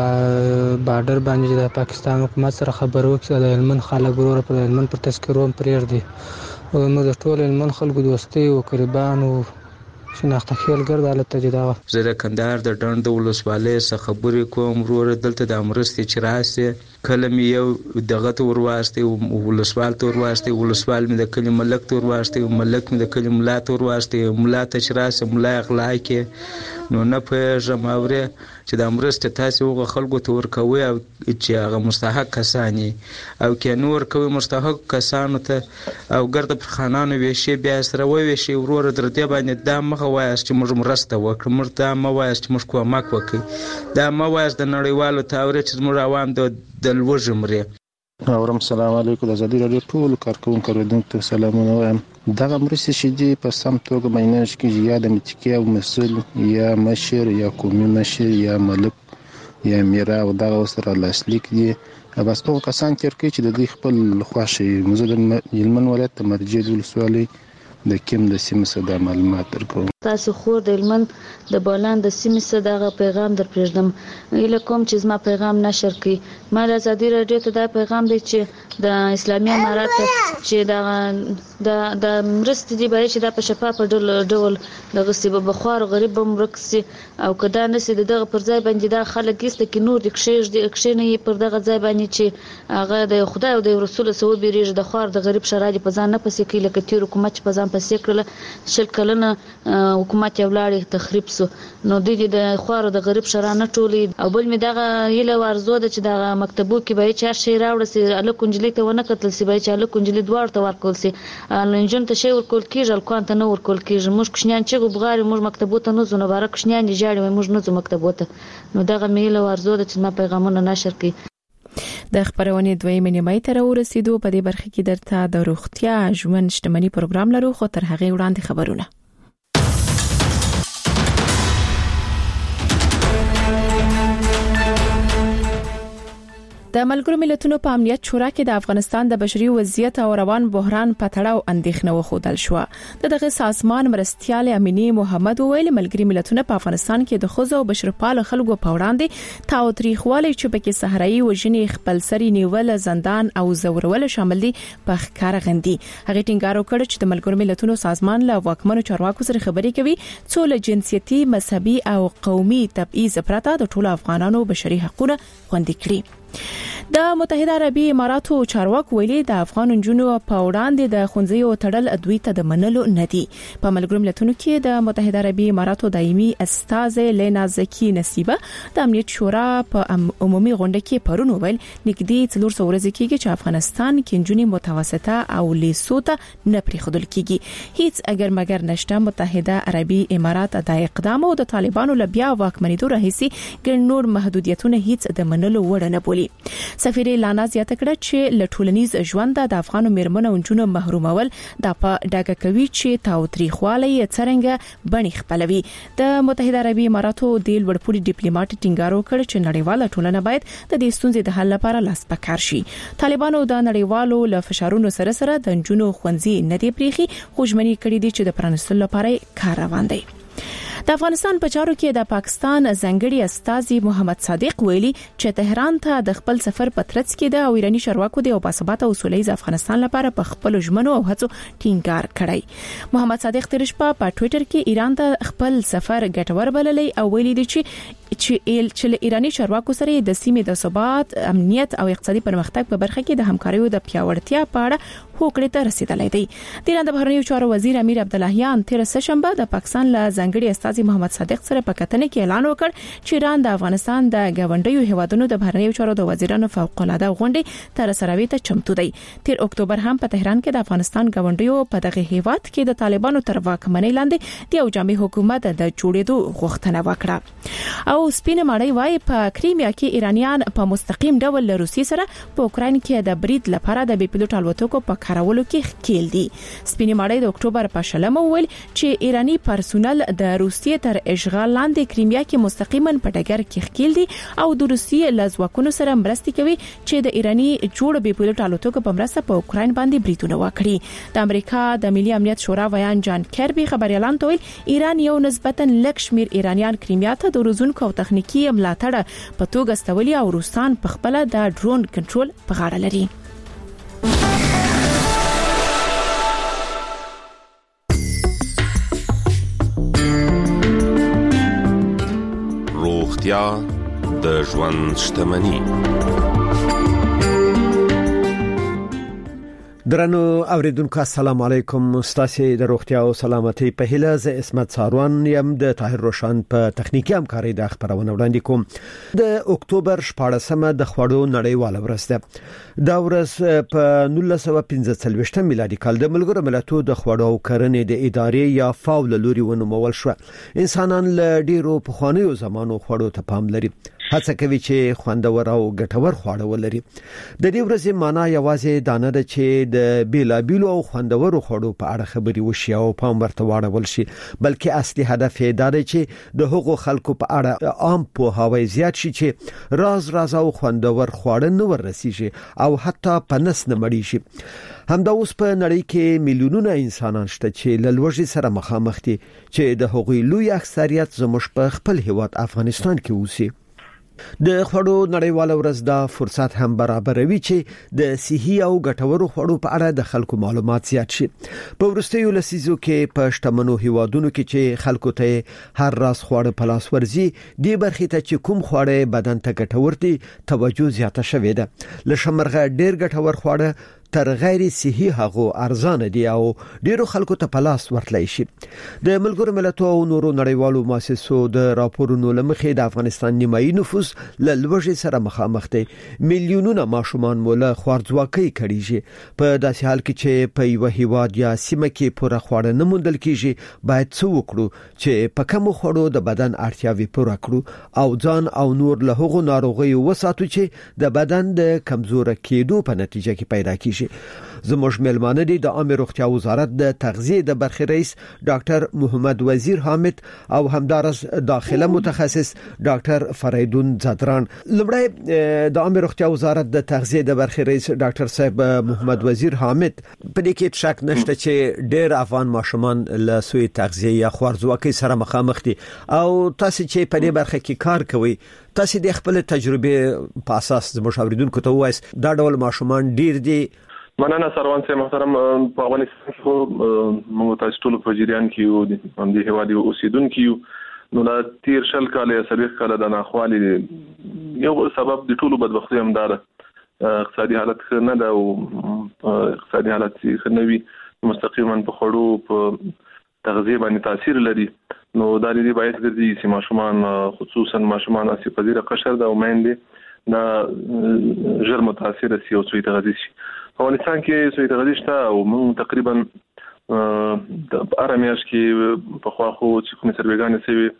بارډر باندې د پاکستان حکومت سره خبرو کې د هلمند خلک وروره پر هلمند پر تذکرو هم پرېږدي او موږ د ټول هلمند خلکو دوستۍ او قربان او شناخته خیالګر د حالت تجداوه. زه د کندهار د ډنډ د ولسوالۍ څخه خبرې کوم. وروره دلته د مرستې چې راسي کله مې یو دغه ته ورواستي ولسوال ته ورواستي، ولسوال مې د کلي ملک ته ورواستي، ملک مې د کلي ملا ته ورواستي، ملا ته چې راسي ملا اغلا کې نو نه پوهېږم اورې چې د مرستې تاسې هغه خلکو ته ورکوئ او چې هغه مستحق کسان یې او که نه ورکوئ مستحق کسانو ته او ګرده پر خانانو ویشي بیا سره وویشي. وروره در دې باندې دا مخه وایاست چې موږ مرسته وکړو، موږ دا مه وایاست چې موږ کومک وکړئ، دا مه وایاست د نړیوالو ته اورې چې زموږ عوام د لوږې مري. اورم سلام علیکم. د ازادي راډیو ټول کارکونکو اوریدونکو ته سلامونه وایم. دغه مرستې چې دي په سم توګه میناش کې یا د متکی او مسؤل یا مشر یا قومي مشر یا ملک یا میرا او دغه سره لاسلیک دي بس هغه کسان تر کې چې د دوی خپل خوښي. موږ د هلمند ولایت د مرجع ولسوالۍ د کوم د سیمې څخه د معلومات درکوم. تاسو خور د هلمند د بولان د سیمې څخه دغه پیغام در پرېږدم. هیله کوم چې زما پیغام نشر کړي. ما د ازادي راډیو ته دا پیغام دی چې د اسلامي امارات چې د د د مرستې دی باید چې دا په شفاف ډول دغه سی به بخار غریب هم ورکسي او کدا نسي دغه پر ځای باندې دا خلک است کې نور د کښې د کښې نه پر دغه ځای باندې چې هغه د خدای او د رسول سره بیرېږي د خوار د غریب شرادي په ځان نه پسې کوي لکه تیر حکومت په ځان پسې کړل شل کلنه حکومت یو لاړې تخریب سو نو د دې د خوار د غریب شرانه ټولې او بل می دغه هیله ورزو د چې دغه مکتبو کې به چې شي راوړل سي له کونجلې ته ونه کتل سي به چې له کونجلې دوار ته ورکول سي لنجن ته شی ورکول کیږي الکوان ته نه ورکول کیږي موږ کښنیان چې غبغاري موږ مکتبو ته نه زونه بار کښنیان دي جاړي موږ نه زو مکتبو ته نو دغه میله ورزو د چې ما پیغامونه نشر کړي. د خبرونې دویمه نیمه تر ورسېدو په دې برخه کې درته د روغتیا ژوند شتمنۍ پروګرام لرو خو تر هغه وړاندې خبرونه. د ملګرو ملتونو په امنیت شورا کې د افغانستان د بشري وضعیت او روان بحران په تړاو اندېښنه وښودل شو. د دغه سازمان مرستيال امینی محمد ویل ملګري ملتونه په افغانستان کې د خوځو او بشرپال خلکو په وړاندې تاوتریخوالی چې پکې صحرایي وژنې خپلسري نیول زندان او زورول شامل دي په ښکار غندي. هغه ټینګار وکړ چې د ملګرو ملتونو سازمان له واکمنو چارواکو سره خبرې کوي څو له جنسيتي مذهبي او قومي تبعیض پرته د ټولو افغانانو بشري حقوقونه خوندي کړي. د متحده عربي اماراتو چارواکو ویلي د افغان جنونو په وړاندې د خونځیو تړل دوی ته د منلو نه دي. په ملګرو ملتونو کې د متحده عربي اماراتو دایمي استاذ لینا زکی نصیبه د امنیت شورا په عمومي غونډه کې پرون ویل نګدي څلور سو ورځې کېږي چې افغانستان کې جنونی متوسطه او لیسوته نه پریخدل کېږي. هیڅ اگر مگر نشته متحده عربي امارات د اقدام او د طالبانو لبیا واکمنیدو راهیسي ګڼ نور محدودیتونه هیڅ د منلو وړ نه بولي. سفیر لانا زیاته کړه چې لټولنیز ژوند د افغانو میرمنو او جنونو محرومول د په ډاګه کوي چې تاوتریخوالی څرنګه بڼي خپلوي. د متحده عربي اماراتو د لوړپوړي ډیپلوماټ ټینګار وکړ چې نړیواله ټولنه باید د دې ستونزې د حل لپاره لاس پکار شي. طالبانو د نړیوالو له فشارونو سره سره د جنونو خوندزي نه دی پریخي خوشمنی کړې دي چې د پرانستلو لپاره کار روان دی. د افغانستان په چارو کې د پاکستان ځنګړي استاذي محمد صادق ویلي چې تهران ته د خپل سفر په ترڅ کې د ایرانی چارواکو د باثباته او سولهییز افغانستان لپاره په خپل ژمنو او هڅو ټینګار کړی. محمد صادق ترشپا په ټوئیټر کې ایران ته خپل سفر ګټور بللی او ویلي دي چې چې ایرانی چارواکو سره د سیمې د ثبات امنیت او اقتصادي پرمختګ په برخه کې د همکاریو د پیاوړتیا په اړه هوکړې ته رسیدلای دی. د ایران د بهرنیو چارو وزیر امیر عبداللهیان تیر سهشنبه د پاکستان له ځنګړي استاذ محمد صادق سره په کتنه کې اعلان وکړ چې ایران د افغانستان د غونډیو هیوادونو د بهرنیو چارو د وزیرانو فوق العاده غونډې تر سروي ته چمتو دی. تیر اکتوبر هم په تهران کې د افغانستان غونډیو په دغه هیواد کې د طالبانو تر واکمنۍ لاندې د یو جامع حکومت د جوړېدو غوښتنه وکړه. او سپینه ماړی وای په کریمیا کې ایرانیان په مستقیم ډول له روسي سره په اوکرين کې د برید لپاره د بي پيلوټ الوتکو په کارولو کې ښکیل دي. سپینه ماړی د اکتوبر په شلمه ویل چې ایرانی پرسونل د روسیې تر اشغال لاندې کریمیا کې مستقیما په ډګر کې ښکیل دي او د روسیې لزواکونو سره مرسته کوي چې د ایرانی جوړ بي پيلوټ الوتکو په مرسته په اوکرين باندې بریدونه وکړي. د امریکا د ملي امنیت شورا ویان جان کربي خبريالان ته ویل ایران یو نسبتا لږ شمیر ایرانیان کریمیا ته د روزونکو او تخنیکی ملاتړ په توګه استولي او روسان په خپل د ډرون کنټرول په غاړه لري. روغتیا د ژوند شتمني. درنو اوریدونکو السلام علیکم. ستاسو د روغتیا او سلامتۍ په هیله ز اسمت ساروان یم د طاهر روشن په تخنیکی همکاري د خبرونه وړاندې کوم. د اکتوبر شپاړسمه د خوړو نړیواله ورځ ده. دا ورځ په نولس سوه پنځه څلوېښت میلادي کال د ملګرو ملتونو د خوړو او کرنې د ادارې یا فاو له لوري ونومول شو. انسانان له ډیرو پخوانیو زمانو خوړو ته پام لري. هڅه کوي چې خوندور او ګټور خواړه ولري. د دې ورځې معنا یوازې دا نه ده چې د بیلابیلو او خوندورو خوړو په اړه خبرې وشي او پام ورته واړول شي، بلکې اصلي هدف یې دا دی چې د هغو خلکو په اړه عام پوهاوی زیات شي چې راز راز او خوندور خواړه نه ورسیږي او حتی په نس نه مړی شي. همدا اوس په نړۍ کې میلیونونه انسانان شته چې له لوږې سره مخامخ دي چې د هغوی لوی اکثریت زموږ په خپل هیواد افغانستان کې اوسي. د خوړو نړیواله ورځ دا فرصت هم برابروي چې د صحي او ګټورو خوړو په اړه د خلکو معلومات زیات شي. په وروستیو لسیزو کې په شتمنو هیوادونو کې چې خلکو ته هر راز خواړه په لاس ورځي، دې برخې ته چې کوم خواړه بدن ته ګټور دي توجه زیاته شوې ده. لشمرغه ډېر ګټور خواړه تر غیر صحي هغو ارزانه دي او ډیرو خلکو ته په لاس ورتلای شي. د ملګرو ملتونو او نورو نړیوالو مؤسسو د راپورونو لمخې د افغانستان نیمایي نفوس له لوږې سره مخامخ دي. میلیونونه ماشومان مولا خوارځواکۍ کړيږي. په داسې حال کې چې په یو هیواد یا سیمه کې پوره خواړه نه موندل کیږي، باید څه وکړو چې په کوم خوړو د بدن اړتیاوي پوره کړو او ځان او نور له هغو ناروغیو وساتو چې د بدن د کمزور کېدو په نتیجه کې پیدا کیږي. زموږ ملمانه دي د عامه روغتیا وزارت د تغذیه د برخې رئیس ډاکټر محمد وزیر حامد او همدارس داخله متخصص ډاکټر فریدون زادران. لمړی د عامه روغتیا وزارت د تغذیه د برخې رئیس ډاکټر صاحب محمد وزیر حامد، په دې کې شک نشته چې ډېر افغان ماشومان له سوء تغذیه یا خوارځواکۍ سره مخامخ دي او تاسو چې په دې برخه کې کار کوئ، تاسو د خپل تجربه په اساس زموږ اوریدونکو ته وایي دا ډول ماشومان ډیر دي. مننه سروان سي محترم. په افغانستان کې موږ تاسو ټول په جریان کې یو د همدې هوادي اوسیدونکو یو نو لا تیر شل کال یا سبق کال د ناخوالي یو سبب د ټولو بدبختي هم دار اقتصادي حالت نه دا او اقتصادي حالت خنوي مستقیما په خړو په تغذیه باندې تاثیر لري. نو دا لري باید ګرځي چې ماشومان خصوصا ماشومان اسی پذیره قشر دا ومنده دا ژر متاثر شي او سوی تغذیه شي. په افغانستان کې سوی تغذیه شته او موږ تقریبا د ارمیاش کې په خوا خو چې کوم سروګان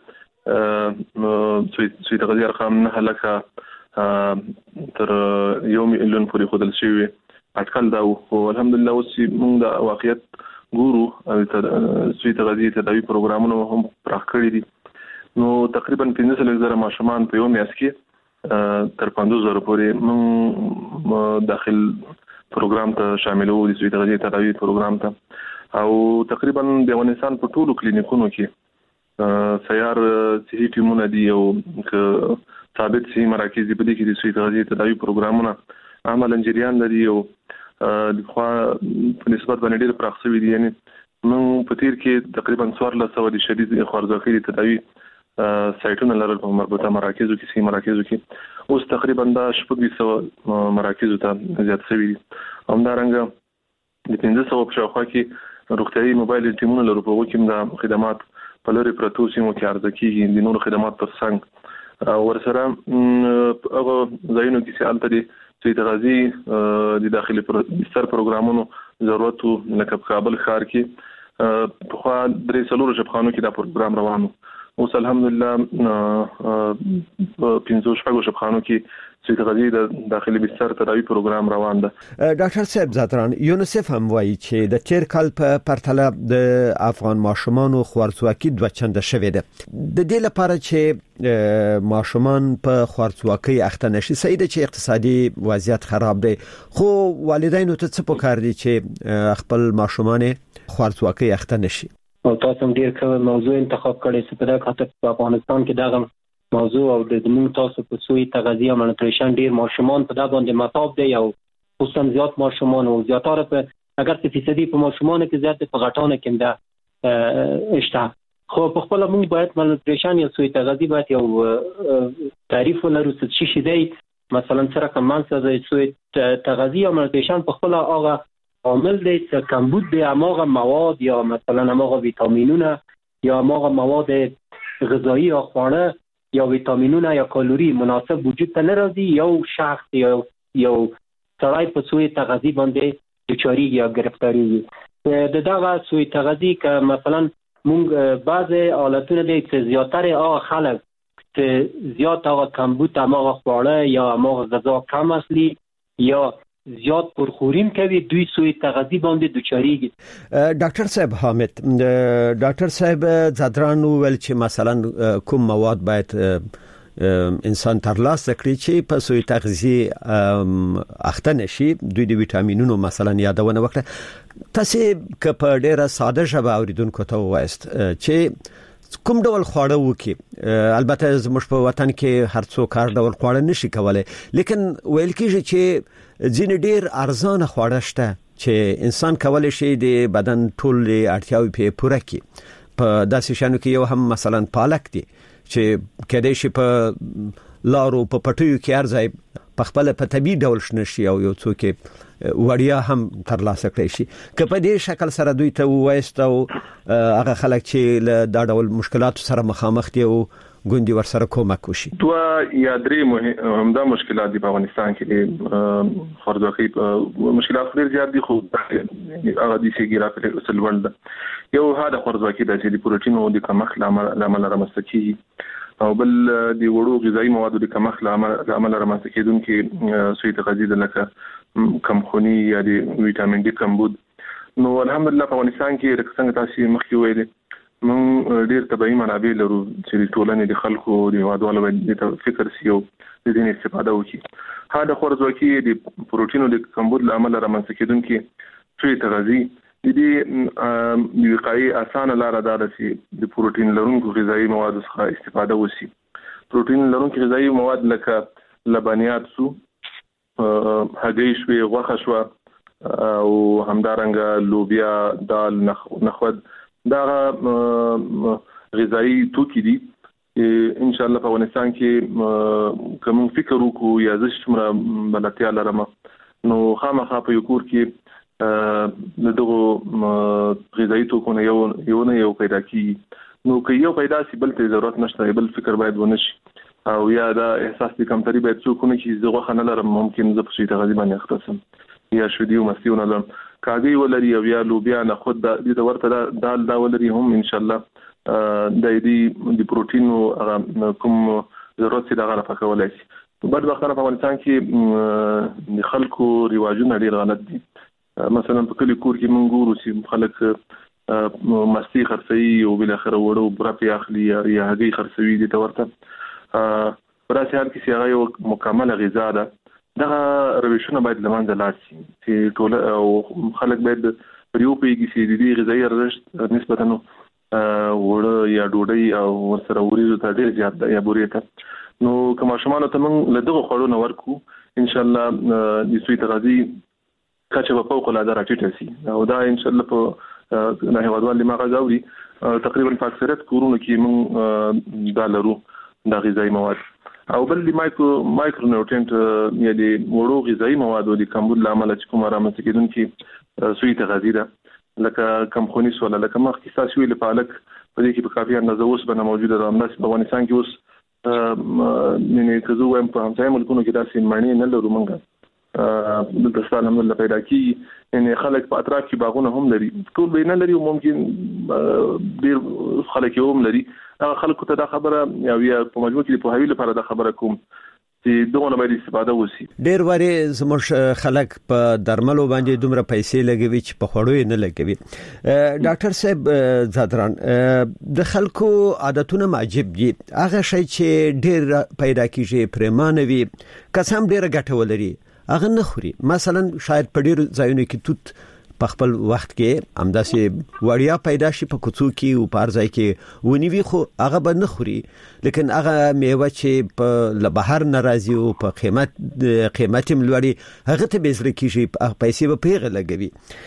سوي سوی تغذیه رقم نه لکه تر یو میلیون پورې خودل شوی اټکل دا او الحمدلله اوس موږ د واقعیت ګورو سوی تغذیه تداوی پروګرامونه هم پراخ کړی دي. نو تقریبا پنځه سلنه زره ماشومان په یو میاشت کې تر پنځوس زره پورې موږ داخل پروګرام ته شاملو د سوي تغذیه تداوی پروګرام ته او تقریبا د افغانستان په ټولو کلینیکونو کې سیار صحي ټیمونه دي او ثابت صحي مراکز دي په دې کې د سوي تغذیه تداوی پروګرامونه عملاً جریان لري او د خوا په نسبت باندې ډېر پراخ شوي دي. یعنی موږ په تیر کې تقریبا څوارلس سوه د شدید خوارځواکۍ تداوی سایټونه لرل په مربوطه مراکزو کې صحي مراکزو کې. اوس تقریبا دا شپږ سوه مراکزو ته زیات شوي دي. همدارنګه د پنځه سوه په شاوخوا کې روغتیايي موبایل ټیمونه لرو په هغو کې د خدمات په لرې پرتو سیمو کې عرضه کېږي د نورو خدمات تر څنګ او ورسره هغه ځایونو کې چې هلته د سوی تغذیې د داخلي بستر پروګرامونو ضرورت لکه په کابل ښار کې پخوا درې څلورو شبخانو کې دا پروګرام روان و. اوس الحمدلله پنځه شپږو شبخانو کې سوی تغذیې د داخلي بستر تداوی پروګرام روان ده. ډاکټر صاحب زادران، یونیسف هم وایي چې د تیر کال په پرتله د افغان ماشومانو خوارځواکي دوه چنده شوې ده. د دې لپاره چې ماشومان په خوارځواکۍ اخته نشي، صحیح ده چې اقتصادي وضعیت خراب دی، خو والدینو ته څه پکار دي چې خپل ماشومان خوارځواکۍ اخته نشي؟ او تاسو هم ډیر ښه موضوع انتخاب کړی چې په دغه خاطر په افغانستان کې دغه موضوع او د زموږ تاسو په سوی تغذیه او مالنوتریشن ډیر ماشومان په دغه باندې مطاب دی او خصوصا زیات ماشومان او زیاتره په اگر څه فیصدي په ماشومان کې زیات په غټانه کې ده اشته. خو په خپل موږ باید مالنوتریشن یا سوی تغذیه باید یو تعریف ولرو چې شي دی مثلا سره کوم څه د سوی تغذیه او مالنوتریشن په خپل هغه عامل دی چې کمبود دی هغه مواد یا مثلا هغه ویتامینونه یا هغه مواد غذایی یا خواړه یا ویتامینونه یا کالوري مناسب وجود ته نه راځي. یو شخص یا یو سړی په سوی تغذیه باندې دچاري یا گرفتاریږي. د دغه سوی تغذیه که مثلا مونږ بعض حالتونه دي چې زیاتره هغه خلک چې زیات هغه کمبود هغه خواړه یا هغه غذا کم اصلي یا زیات پرخوریم کوي دوی سوی تغذیه باندې دوچاریږي. ډاکټر صاحب حامد، ډاکټر صاحب زادران ویل چې مثلا کوم مواد باید انسان ترلاسه کړي چې په سوی تغذیه اخته نشي دوی د ویټامینونو مثلا یادونه وکړه تاسو که په ډیره ساده ژبه اوریدونکو ته وایست چې کوم ډول خواړه وکي البته زموږ په وطن کې هر څوک هر ډول خواړه نشي کولای لیکن ویل کېږي چې ځینې ډیر ارزانه خواړه شته چې انسان کولای شي د بدن ټول اړتیاوې په پوره کړي په داسې شانو کې یو هم مثلا پالک دی چې کېدای شي په لارو په پټیو کې ارزای په خپل په طبي ډول شنشي او یو څوک وړیا هم ترلاسه کړی شي که په دې شکل سره دوی ته وایست او هغه خلک چې له دا ډول مشکلاتو سره مخامخ دي او ګوندي ورسره کومک وشي دوه یا درې همدا مشکلات دي په افغانستان کې دي خوارځواکي مشکلات ډېر زیات دي خو هغه دي چې ګرافیک اصل ورلد یو هدا خوارځواکي د چې د پروتین او د کمښت لامل رامنځته کیږي او بل د وړو غذایی موادو د کمښت لامل رامنځته کیدونکو سوی تغذیه لکه کمخونی یا د ویټامین ډي کمبود نو الحمدلله په افغانستان کې څنګه تاسو مخکې ویلي من ډیر طبيعي منابع لرو چې ټولنې د خلکو د وادوالو د فکر سيو د دې استفاده وکړي هدا خوارځواکي د پروتینو د کمبود لامل رامنځته کیدونکو سوی تغذیه د دې د وقایي اسانه لار ده چې د پروتین لرونکو غذایی موادو څخه استفاده وشي پروتین لرونکو غذایی مواد لکه لبنیات سو هګۍ شوي غوښه شو او همدارنګه لوبیا دال نخود دا غذایی توکي دي ان شاء الله په افغانستان کې کوم فکر وکړو یا زه شمره بلاتیا لرم نو خامخا په یو کور کې دغه غذایی توکو نه یو یو نه یو پیدا کی نو که یو پیدا سي بل ته ضرورت نشته بل فکر باید ونشي او یا دا احساس د کمتري باید څوک نه کی زه غوښه نه لرم ممکن زه په شي تغذیه باندې اختصم یا شودي او مستیونه لرم کاږي ولري او یا لوبیا نه خود د دې ورته دال دا ولري هم ان شاء الله د دې د پروتین او کوم ضرورت دي دغه لپاره شي په بل وخت په افغانستان کې د خلکو رواجونه ډیر غلط دي مثلا په کلی کور کې منګورو چې خلک مستی خرڅي او بل اخر وړو برپی اخلي یا هغه خرڅوي دي ته ورته پراسه هر کسی هغه یو مکمل غذا ده دا رویشونه باید لمانځه لاړ شي چې ټول او خلک باید پریو پیږي چې د دې غذایی ارزښت نسبتا وړه یا ډوډۍ او ورسره وریجو ته ډېر زیات ده یا بورې ته نو کوم شمال ته موږ له دغه خوړو نه ورکو ان شاء الله د سوی تغذیه کچه په فوق العاده راټیټه شي او دا ان شاء الله په نه هوادوال لما غزاوري تقریبا په اکثریت کورونو کې موږ دا لرو د غذایی مواد او بل د مایکرو مایکرو نیوټرینټ یا د وړو غذایی موادو د کمبود لامل چې کوم رامنځته کیدونکو سوی تغذیه ده لکه کمخونی سوله لکه مخکې تاسو ویل پالک په دې کې په کافي اندازه اوس بنه موجوده ده همداسې په افغانستان کې اوس نه نه کزو وایم په همځای ملکونو کې داسې معنی نه لرو مونږ د دستان الحمدلله پیدا کی ان خلک په اطراف کې باغونه هم لري ټول به نه لري ممکن ډیر خلک هم لري هغه خلکو ته دا خبره یا په مجموع کې په هویل لپاره دا خبره کوم چې دغه باید استفاده وشي ډیر وری زموږ خلک په درملو باندې دومره پیسې لګوي چې په خوړو نه لګوي ډاکټر صاحب زادران د خلکو عادتونه معجب دي هغه شی چې ډیر پیدا کیږي پرمانوي قسم ډیر ګټه ولري هغه نه خوري مثلا شاید په ډیر ځایونو کې توت په خپل وخت کې همداسې وړیا پیدا شي په کوڅو کې او په ځای کې ونیوي خو هغه به نه خوري لیکن هغه میوه چې په بهر ناراضي او په قیمت قیمت ملوړي هغه ته بزر کیږي پیسې به پیغه لګوي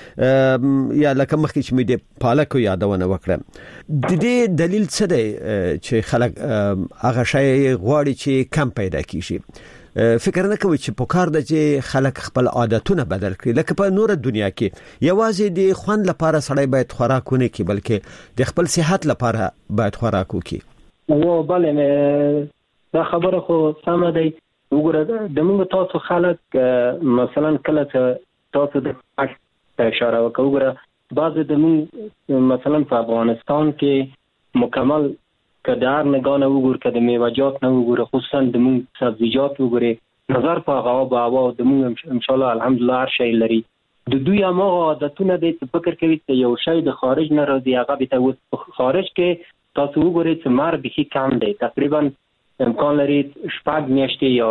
یا لکه مخکې چې مې د پالکو یادونه وکړه د دې دلیل څه دی چې خلک هغه شی غواړي چې کم پیدا کیږي فکر نه کوي چې په کار د چې خلک خپل عادتونه بدل کړي لکه په نور دنیا کې یوازې د خوند لپاره سړی باید خوراکونه کوي بلکې د خپل صحت لپاره باید خوراک وکړي او بله دا خبره خو سمه ده وګوره د موږ تاسو خلک مثلا کله تاسو د اشاره وکړه بعض د موږ مثلا په افغانستان کې مکمل کدار نگانه وګور کده میوه‌جات نه وګوره خصوصا د موږ سبزیجات وګوره نظر په هغه به هوا د موږ ان شاء الله الحمدلله هر شی لري د دوی هم عادتونه د فکر کوي چې یو شی د خارج نه راځي هغه به ته خارج کې تاسو وګورئ چې مار به کم دی تقریبا امکان لري شپږ میاشتې یا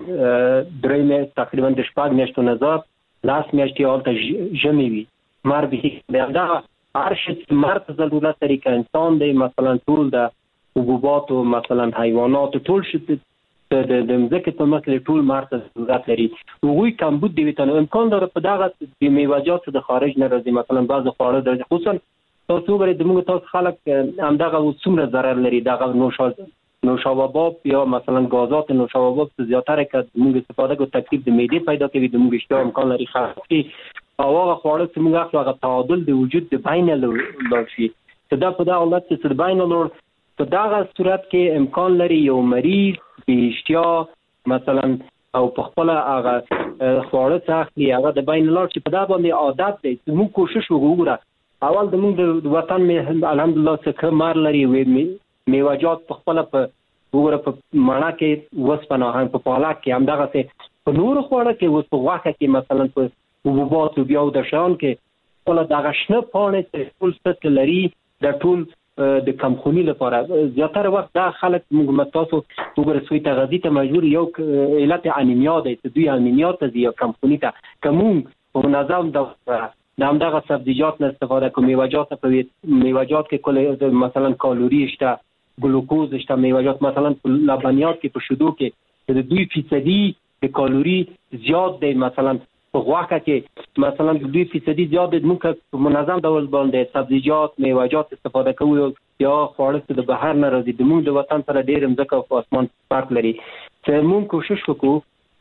درې میاشتې تقریبا د شپږ میاشتو نه زیات لاس میاشتې هلته ژمی وي مر به دا هر شي مر ته ضرورت لري که انسان دی مثلا ټول د حبوباتو مثلا حیوانات ټول شي د د مځکې په مخ کې ټول مر ته ضرورت لري هغوی کمبود د ویټامین امکان لري په دغه د میوه‌جاتو د خارج نه راځي مثلا بعض خواړه د خصوصا تاسو وګورئ د موږ تاسو خلک همدغه څومره ضرر لري دغه نوشابه نوشابه یا مثلا غازات نوشابه څه زیاتره که موږ استفاده کوو تکلیف د معدې پیدا کوي د موږ اشتها امکان لري خرابي او هغه خواړه چې موږ اخلو هغه تعادل د وجود د بین لور شي چې دا په دا حالت چې د بین لور په دغه صورت کې امکان لري یو مریض به اشتها مثلا او په خپل هغه خواړه څخه اخلي هغه د بین لور چې په دا باندې عادت دی موږ کوشش وکړو اول د موږ د وطن مې الحمدلله څخه مار لري وي میوه‌جات په خپل په وګوره په مڼه کې وسپنه هم په پالک کې هم دغه څه په نور خوړه کې وس په واخه کې مثلا په حبوبات او بیا د شان کې ول دغه شنه پاڼې چې ټول ست لري د ټول د کمخونی لپاره زیاتره وخت دا خلک موږ متاسو وګوره سوی تغذیه ته مجبور یو علت انیمیا دی چې دوی انیمیا ته دی کمخونی ته کوم په منظم ډول د همدغه سبزیجات نه استفاده کوم میوه‌جات په میوه‌جات کې کله مثلا کالوري شته ګلوکوز شته میوه‌جات مثلا لبنیات کې په شیدو کې د دوی فیصدي د کالوري زیات دی مثلا په غوښه کې مثلا د دوی فیصدي زیات دی موږ په منظم ډول باندې سبزیجات میوه‌جات استفاده کوو یا خواړه د بهر نه راځي د موږ د وطن سره ډېر مځکه او اسمان فرق لري چې موږ کوشش وکړو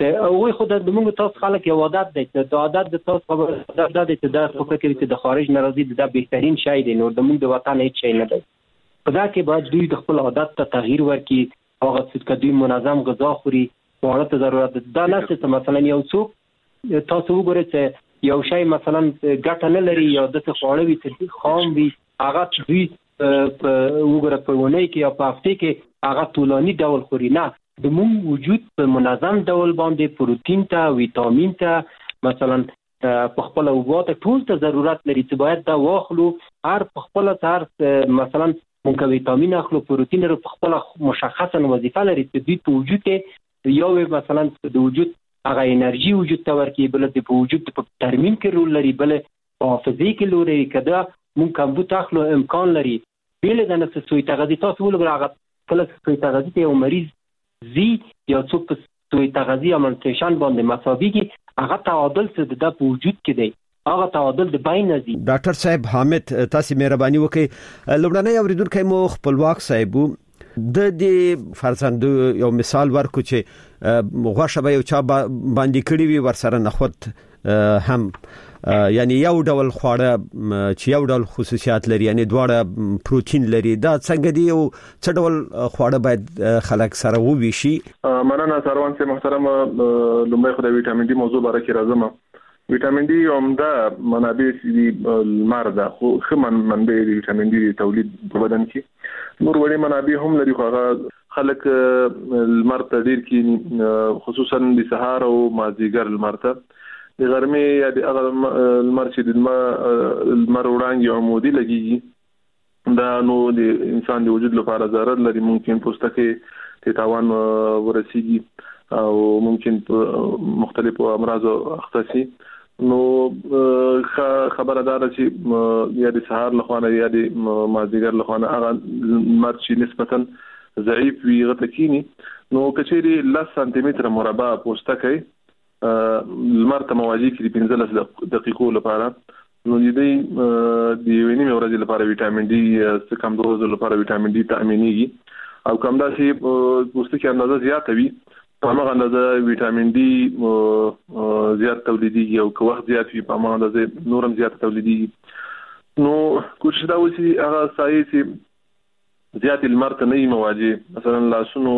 او خو د موږ تاسو خلک یو عادت دی چې د عادت د تاسو خبره ده چې دا فکر کوي چې د خارج نه راځي دا بهترین شی دی نو د موږ د وطن هیڅ شی نه دی په دا کې باید دوی د خپل عادت ته تغییر ورکړي هغه چې دوی منظم غذا خوري خواړه ته ضرورت دا نه چې مثلا یو څوک تاسو وګورئ چې یو شی مثلا ګټه نه لري یا د څه خواړه وي چې خام وي هغه دوی وګوره په ونه کې یا په هفته کې هغه طولانی ډول خوري نه د موږ وجود په منظم ډول باندې پروتین ته ویټامین ته مثلا په خپل اوبو ته ټول ته ضرورت لري چې باید دا واخلو هر په خپل تر مثلا موږ ویټامین اخلو پروتین رو په خپل مشخصا وظیفه لري چې دوی په وجود کې یو مثلا د وجود هغه انرژي وجود ته ورکړي بل د وجود په ترمیم کې رول لري بل په حافظه کې رول لري کدا موږ کمبود اخلو امکان لري بیل د نفس سوی تغذیه تاسو ولګره هغه کله سوی تغذیه یو مریض زی یا څوک په سوی تغذیه منټریشن باندې مساوي کې هغه تعادل څه د وجود کې دی هغه تعادل د بین دی ډاکټر صاحب حامد تاسو مهرباني وکړئ لومړنۍ اوریدونکو مو خپلواک صاحب د دې فرزند یو مثال ورکو چې غوښه به یو چا باندې کړی وي ورسره نخود هم یعنی یو ډول خواړه چې یو ډول خصوصیات لري یعنی دواړه پروتین لري دا څنګه دی او څه ډول خواړه باید خلک سره وویشي مننه سروان سي محترم لومړی خو د ویټامین ډي موضوع باره کې راځم ویټامین ډي عمده منابع دي لمر ده خو خمن منبع دي ویټامین ډي تولید په بدن کې نور وړي منابع هم لري خو خلک لمر ته ډیر کې خصوصا د سهار او مازیګر لمر ته د غرمې یا د لمر چې د لمر وړانګې عمودي لګيږي دا نو د انسان د وجود لپاره ضرر لري ممکن پوستکي ته تاوان ورسیږي او ممکن مختلفو امراضو اخته شي نو خبردار چې یا د سهار لخوانه یا د مازیګر لخوانه هغه مرچ نسبتا ضعیف وي غتکینی نو کچېری لس سانتي متر مربع پوستکي لمر ته مواجه کړي پنځلس دقیقو لپاره نو دې د وینې مورز لپاره ویټامین ډي څخه کم دوز لپاره ویټامین ډي تامینېږي او کوم دا چې پوستکي اندازه زیاته وي هغه اندازه ویټامین ډي زیات تولیدېږي او که وخت زیات وي په هغه اندازه نورم زیات تولیدېږي نو کوشش دا وشي هغه سایه چې زیات لمر ته نه مواجه مثلا لاسونو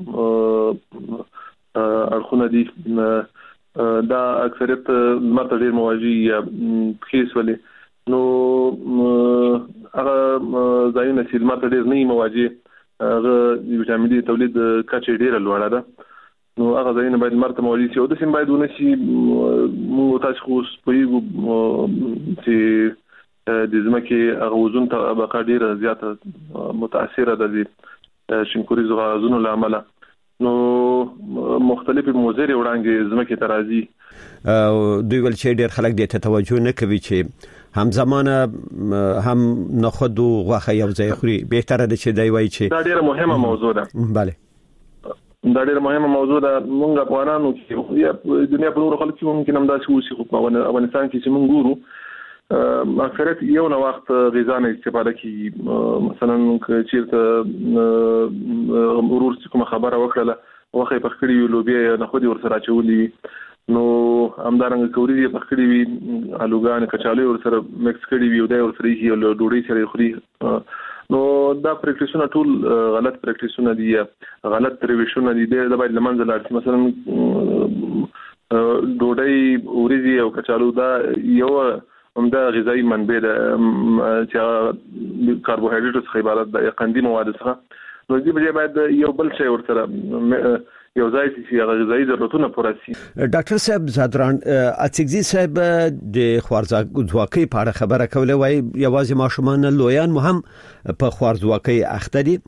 اړخونه دي دا اکثریت مرته ډیر مواجه یا خیس ولې نو هغه ځایونه چې مرته ډیر نه مواجه هغه ویټامین ډي تولید کچې ډیره لوړه ده نو هغه ځایونه باید مرته مواجه شي او د سیم باید ونشي موږ تاسو خو سپوږی چې د ځمکې هغه وزن طبقه ډیره زیاته متاثره ده شینکوریز غازونو لامل نو مختلفي موزري وړاندې زمکه ترازی دوی ول چې ډېر خلک دې ته توجه نه کوي چې هم زمانه هم نخود او غوخه یو ځای خوري به تر د چې دی وای چې دا ډېره مهمه موضوع ده. bale دا ډېره مهمه موضوع ده. موږ افغانانو کې یا دنیا په نور خلک کې ممکن هم دا شي وسی خو په افغانستان کې چې موږ ګورو اکثریت یو نه وخت غذا نه استفاده کوي. مثلا چیرته ورور څه کوم خبره وکړه وخه په خړی لوبیا نه خو دې ورسره چولې نو همدارنګه کوري دې په خړی وی الوګان کچالو ورسره مکس کړی وی او دا ورسره یې له ډوډۍ سره خوري. نو دا پریکټیسونه ټول غلط پریکټیسونه دي غلط ریویشنونه دي د باید لمنځه لاړ. مثلا ډوډۍ وريزي او کچالو دا یو همدا غذایی منبع ده چې کاربوهایډریټ څخه عبارت ده قندي مواد څخه. نو دې بجې باید یو بل شی ورسره یو ځای چې غذایی ضرورتونه پوره شي. ډاکټر صاحب زادران اڅګزي صاحب د خوارزواکۍ په اړه خبره کوله وای یوازې ماشومان لویان مهم په خوارزواکۍ اخته دي.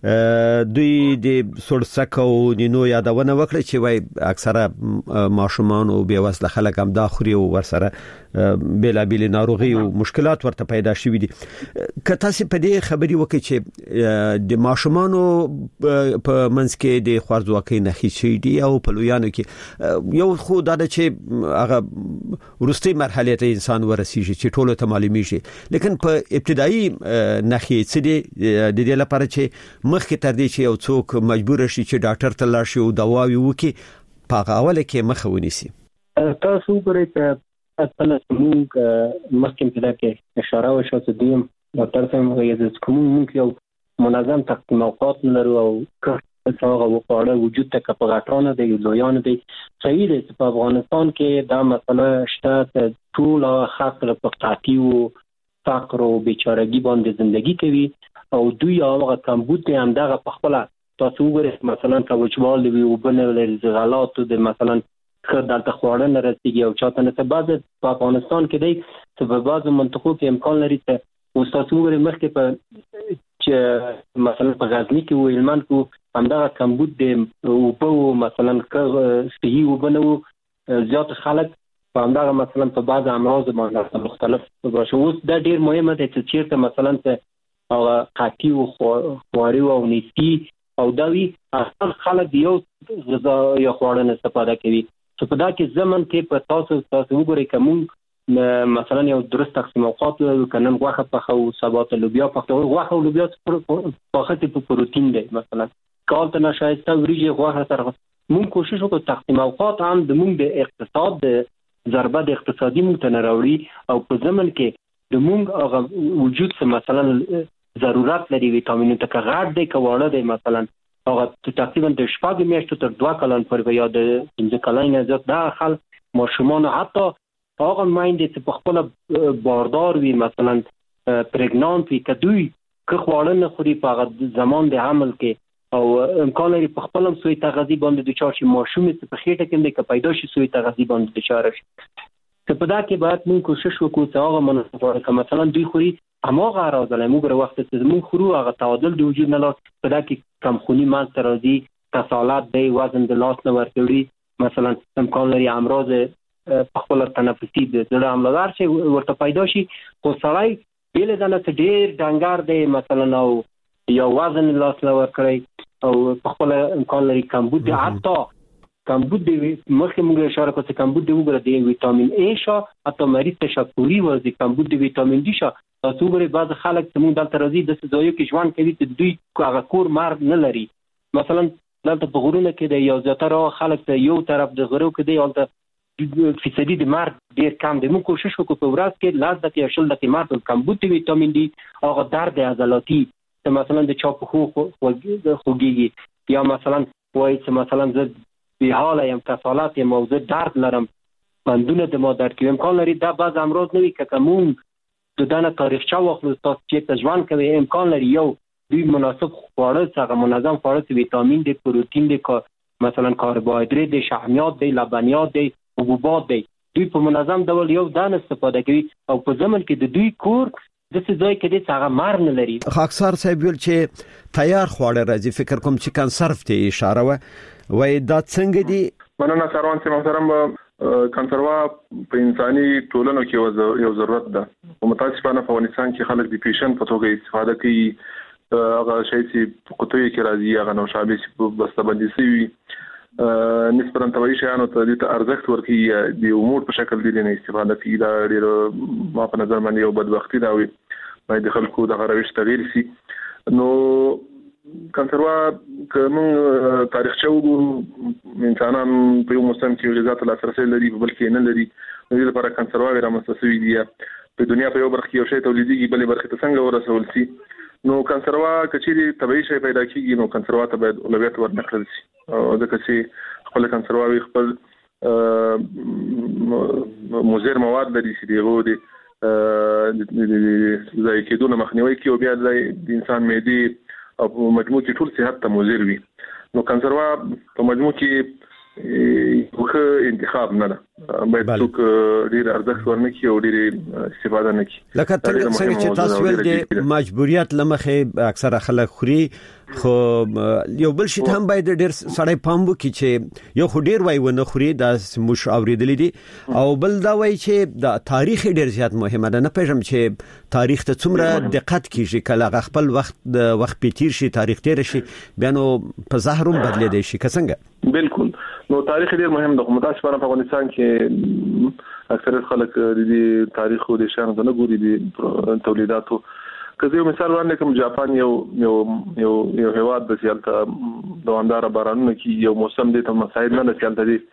دوی د سړسکو نینو یادونه وکړه چې وای اکثره ماشومان او بیوسله خلک هم دا خوري او ورسره بلا بلا ناروغي او مشکلات ورته پیدا شوي دي. که تاسو په دې خبري وکړي چې د ماشومان په منځ کې د خوارزواکۍ نښې شي دي او په لویانو کې یو خو دا چې هغه ورستي مرحله ته انسان ورسیږي چې ټولو ته معلومیږي لیکن په ابتدایي نښې څه دي د دې لپاره چې مخکې تر دې چې یو څوک مجبور شي چې ډاکټر ته لاړ شي او دواوي وکړي په اوله کې مخه ونیسي. تاسو ګورئ چې اصل موږ مخکې په دغه اشاره وشو چې دیم ډاکټر څنګه یې چې کوم موږ یو منظم تقسیم اوقات لرو او څنګه وقاړه وجود ته کپغاټرونه دی لویان دی صحیح دی چې په افغانستان کې دا مسله شته ټول خاطر په قحطي فقر او بیچارهګي باندې ژوندۍ کوي او دوی هغه کمبود هم دغه په خپل تاسو وګورئ مثلا کوچوال دی او بنل زغالات د مثلا خدالته خوړن رسیږي او چاته نه بعض په افغانستان کې دی چې په بعضو منطقو کې امکان لري چې او تاسو وګورئ مخکې په چې مثلا په غزنی کې او هلمند کې همدغه کمبود دی او په مثلا صحي وبنو زیات خلک په همدغه مثلا په بعض امراض باندې مختلف باشه. اوس دا ډیر مهمه ده چې چیرته مثلا ته او قاطی او خواري او نسبی او داوی اصل خلک یو غذا یا خوړن استفاده کوي چې په دا کې زمن کې په تاسو تاسو وګورئ کوم مثلا یو درست تقسیم اوقات کنن غوښه په خو سبات لوبیا په غوښه او لوبیا په خاطر په پروتین دی مثلا کالته نشایسته وریجه غوښه سره مونږ کوشش وکړو تقسیم اوقات هم د مونږ د اقتصاد د ضربه د اقتصادي متنوعي او په زمن کې د مونږ هغه وجود څخه مثلا ضرورت لري ویټامینونو ته غاړه دی کواړه دی مثلا هغه تقریبا د شپږ میاشتو تر دوه کلن پورې یا د پنځه کلن زیات دا خل ماشومان حتی هغه مایند چې په خپل باردار وي مثلا پرګنانت وي کدوې که خواړه نه خوري په زمان د حمل کې او امکان لري په خپل هم سوی تغذیه باندې د چا شي ماشوم چې په خېټه کې د پیدا شي سوی تغذیه باندې د چاره شي. که په دا کې باید موږ کوشش وکړو چې هغه مناسبه که مثلا دوی خوري هماغه راځي موږ وروخت چې موږ خورو هغه تعادل د وجود نه لاس په دا کې کم خونی مال تر دي کسالات دی وزن د لاس نه ورکوي مثلا امکان لري امراض په خپل تنفسي د زړه عملدار شي ورته پیدا شي خو سړی بیل دنه چې ډیر ډنګار دی مثلا او یا وزن لاس نه ورکړي او په خپل امکان لري کمبود دی حتی کمبود دی مخکې موږ اشاره کوو چې کمبود دی وګوره دی ویټامین ای شا حتی مریض تشکری ورزي کمبود دی ویټامین ډي شا تاسو وګورئ بعض خلک چې موږ دلته راځي د ځایو کې ژوند کوي چې دوی هغه کور مرګ نه لري مثلا دلته په غرونو کې د یو زیاتره خلک ته یو طرف د غرو کې دی البته فیصدي د مرګ ډیر کم دی. موږ کوشش وکړو په ورځ کې لاس د کې شل د مرګ کمبود دی ویټامین ډي هغه درد عضلاتي چې مثلا د چا په خو خوږیږي یا مثلا وایي چې مثلا زه به حاله یم کسالت یم او زه درد لرم بندونه د ما درد کوي امکان لري دا بعض امراض نه وي که کوم د دانه تاریخچه واخلو تاسو چې ژوند کوي امکان لري یو دوی مناسب خواړه څنګه منظم خواړه ویټامین دی پروتین دی مثلا کاربوهایدریت دی شحمیات دی لبنیات دی حبوبات دی دوی په منظم ډول یو دانه استفاده کوي او په زمن کې د دوی کور د څه ځای کې د هغه مار نه لري. خاکسار صاحب ویل چې تیار خواړه راځي، فکر کوم چې کنسرف ته اشاره و وای دا څنګه دي؟ مننه سروان سي محترم. کنسروا په انساني ټولنو کې یو ضرورت ده. متاسفانه په افغانستان کې خلک د پیشن په توګه استفاده کوي. هغه شی چې قطوي کې راځي هغه نوشابه چې بسته‌بندي شوی نسبتاً طبيعي شیانو ته د ارزښت ورکړي د امور په شکل دي نه استفاده کوي. دا ډېر ما په نظر باندې یو بدبختی دا وي باید خلکو د روش تغییر شي. نو کنسروا کوم تاریخچه وګورو انسانان په یو موسم کې غذا ته لاسرسي لري بلکې نه لري. د دې لپاره کنسروا رامنځته شوی دی. په دنیا په یو برخه کې یو شی تولیديږي بلې برخه ته څنګه ورسول شي. نو کنسروا کچيري طبيعي شی پیدا کیږي نو کنسروا ته باید اولویت ورنکړل شي. او د کسي خپل کنسروا وي خپل مضر مواد لري چې دیغه دي د ځای کېدو مخنیوي کوي او بیا د انسان معدي او مجموع کې ټول صحت ته مضر وي. نو کنسروا په مجموع کې یو انتخاب نه ده. باید څوک ډیر ارزښت ورنکړي او ډیر استفاده نه کوي. لکه څنګه چې تاسو ویل د مجبوریت لمخې اکثره خلک خوري، خو یو بل شي هم باید ډیر سړی پام وکړي چې یو خو ډیر وای ونه خوري دا مش اوریدلې دي او بل دا وای چې د تاریخ ډیر زیات مهمه ده. نه پېژم چې تاریخ ته څومره دقت کیږي کله خپل وخت د وخت پیتیر شي تاریخ تیر شي بیا نو په زهروم بدلې دی شي څنګه. بالکل نو تاریخ ډیر مهم ده. متاسفانه په افغانستان کې اکثر خلک د دې تاریخ او د شان نه ګوري د تولیداتو. کله یو مثال وړاندې کوم جاپان یو یو یو یو هواد د سیالته دوامدار بارانونه کې یو موسم دي ته مساعد نه سیالته دي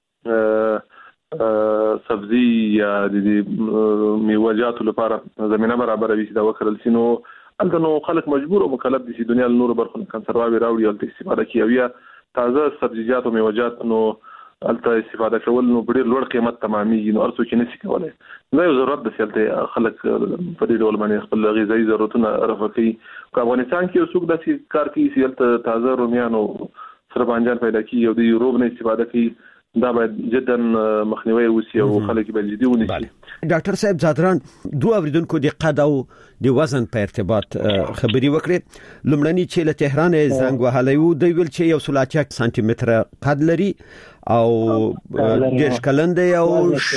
سبزی یا د میوه‌جاتو لپاره زمينه برابر وي دا وکړل سينو البته نو خلک مجبور او مکلف دي چې دنیا نور برخو کنسروا راوړي او استفاده کوي یا تازه سبزیجات او میوه‌جات نو البته استفاده کول نو ډېر لوړ قیمت تمامي نو ارڅو کې نشي کولای. دا یو ضرورت د سیالته خلک په دې ډول باندې خپل غذایی ضرورتونه رفع کوي. په افغانستان کې څوک د کار کوي سیالته تازه رومیان او سره بانجان پیدا کوي او د یوروب نه استفاده کوي. دا باید جدا مخنیوي وسی او خلک به جدي ونیسي. ډاکټر صاحب زادران دوه اوریدونکو د قد او د وزن په ارتباط خبري وکړي. لمړني چې له تهران زنګ وهلی و د ویل چې یو سلاتیا سانتي متر قد لري او دیش کلنده او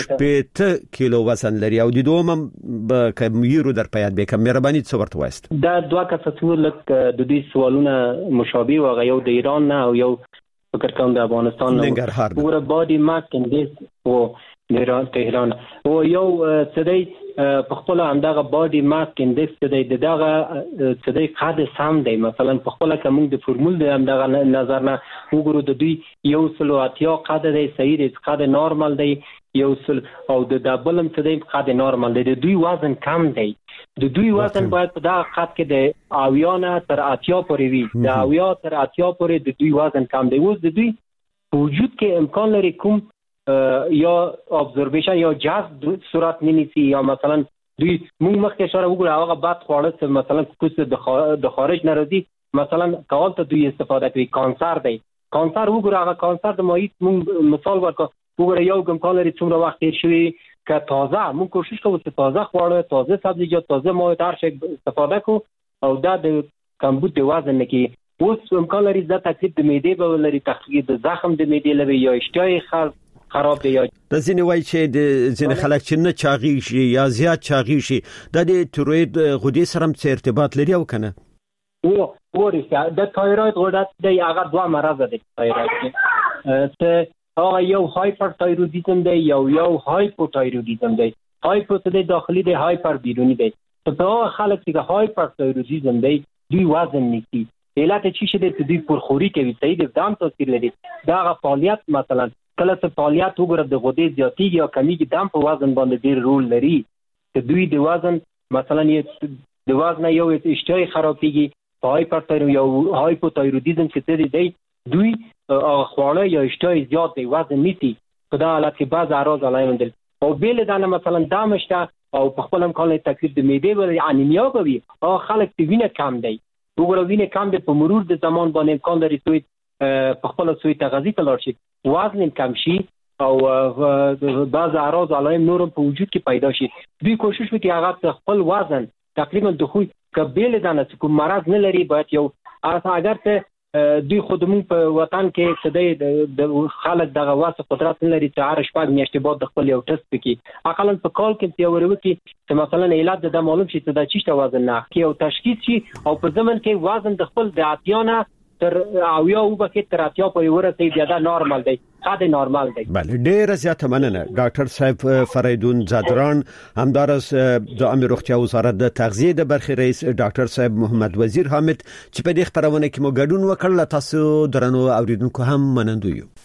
شپږ کیلو وزن لري او د دوم به کمیرو در پیاد به کم مهرباني څو ورته وایست. دا دوه کساتو لک د دې سوالونه مشابه و غيو د ایران نه او یو فکر کوم د افغانستان نه پورا باډي ماس اندیکس او ایران تهران او یو سدي په خپل اندغه باډي ماس اندیکس د دغه سدي قاعده سم دی. مثلا په خپل کوم د فرمول د اندغه نظر نه وګورو د دوی یو سلو اتیا قاعده دی صحیح دی قاعده نورمال دی یو سل او د دبلم سدي قاعده نورمال دی. د دوی وزن کم دی. د دوی وزن باید په دغه خط کې د اویانه تر اتیا پورې وي. د اویا تر اتیا پورې د دوی وزن کم دی. اوس د دوی وجود کې امکان لري کوم یا ابزربیشن یا جذب صورت ننیسی یا مثلا دوی موږ مخکې اشاره وکړو هغه بعد خواړه مثلا کوڅه د خارج نه راځي مثلا کول ته دوی استفاده کوي. کانسر دی کانسر وګوره هغه کانسر د مایع موږ مثال ورکړو وګوره یو امکان لري څومره وخت تیر شوی که تازه موږ کوشش کوو چې تازه خواړه تازه سبزیجات تازه مواد هر شي استفاده کوو او دا د کمبود د وزن نه کې. اوس امکان لري دا تکلیف د معدې به لري تخلیق د زخم د معدې لري یا اشتهای خراب خراب دی. د ځینې وایي چې د ځینې خلک چې نه چاغي شي یا زیات چاغي شي د دې تایروید غدې سره هم ارتباط لري او کنه او ورته د تایروید غدې د هغه دوه مرض دي. تایروید ته هغه یو هایپر تایرویدیزم دی یو یو هایپو تایرویدیزم دی. هایپو ته د داخلي دی هایپر بیرونی دی. په هغه خلک چې هایپر تایرویدیزم دی دوی وزن نشي علت چی شته چې دوی پرخوري کوي صحیح د دم تاثیر لري. دا غ فعالیت مثلا کله چې فعالیت وګوره د غدې زیاتیږي یا کمیږي دم په وزن باندې ډیر رول لري. چې دوی د وزن مثلا د وزن یو اشتهای خرابېږي په هایپرتایرو یا هایپوتایرودیزم چې دی دوی خواړه یا اشتهای زیات دی وزن نیسي په دا حالت کې بعض اعراض علایند او بیل دانه مثلا دم شته او په خپل امکان له تکلیف د معدې ولې انیمیا کوي او خلک د وینې کم دی. وګوره وینې کم دی په مرور د زمان باندې امکان لري دوی په خپل سوی تغذیه ته لاړ شي وزن کم شي او بعض اعراض علائم نور په وجود کې پیدا شي. دوی کوشش وکړي هغه خپل وزن تقریبا د خو کبیل دانه کوم مرض نه لري باید یو اگر ته دوی خودمون په وطن کې صدې د خلک دغه واسه قدرت نه لري چې هر شپږ میاشتې بعد د خپل یو ټیسټ وکړي اقلا په کال کې یو ورو کې چې مثلا علاج د معلوم شي چې د چیشته وزن نه کې او تشخیص شي او په زمن کې وزن د خپل د اتیانه تر او یو وبکه تر اتیا پورې ورسېږي بیا دا نارمال دی خاطر نارمال دی. بله ډیره زیاته مننه ډاکټر صاحب فریدون زادران همدارس د امر روغتیا وزارت د تغذیه د برخې رئیس ډاکټر صاحب محمد وزیر حامد چې په دې خبرونه کې مو ګډون وکړل. تاسو درنو اوریدونکو هم منندوی یو.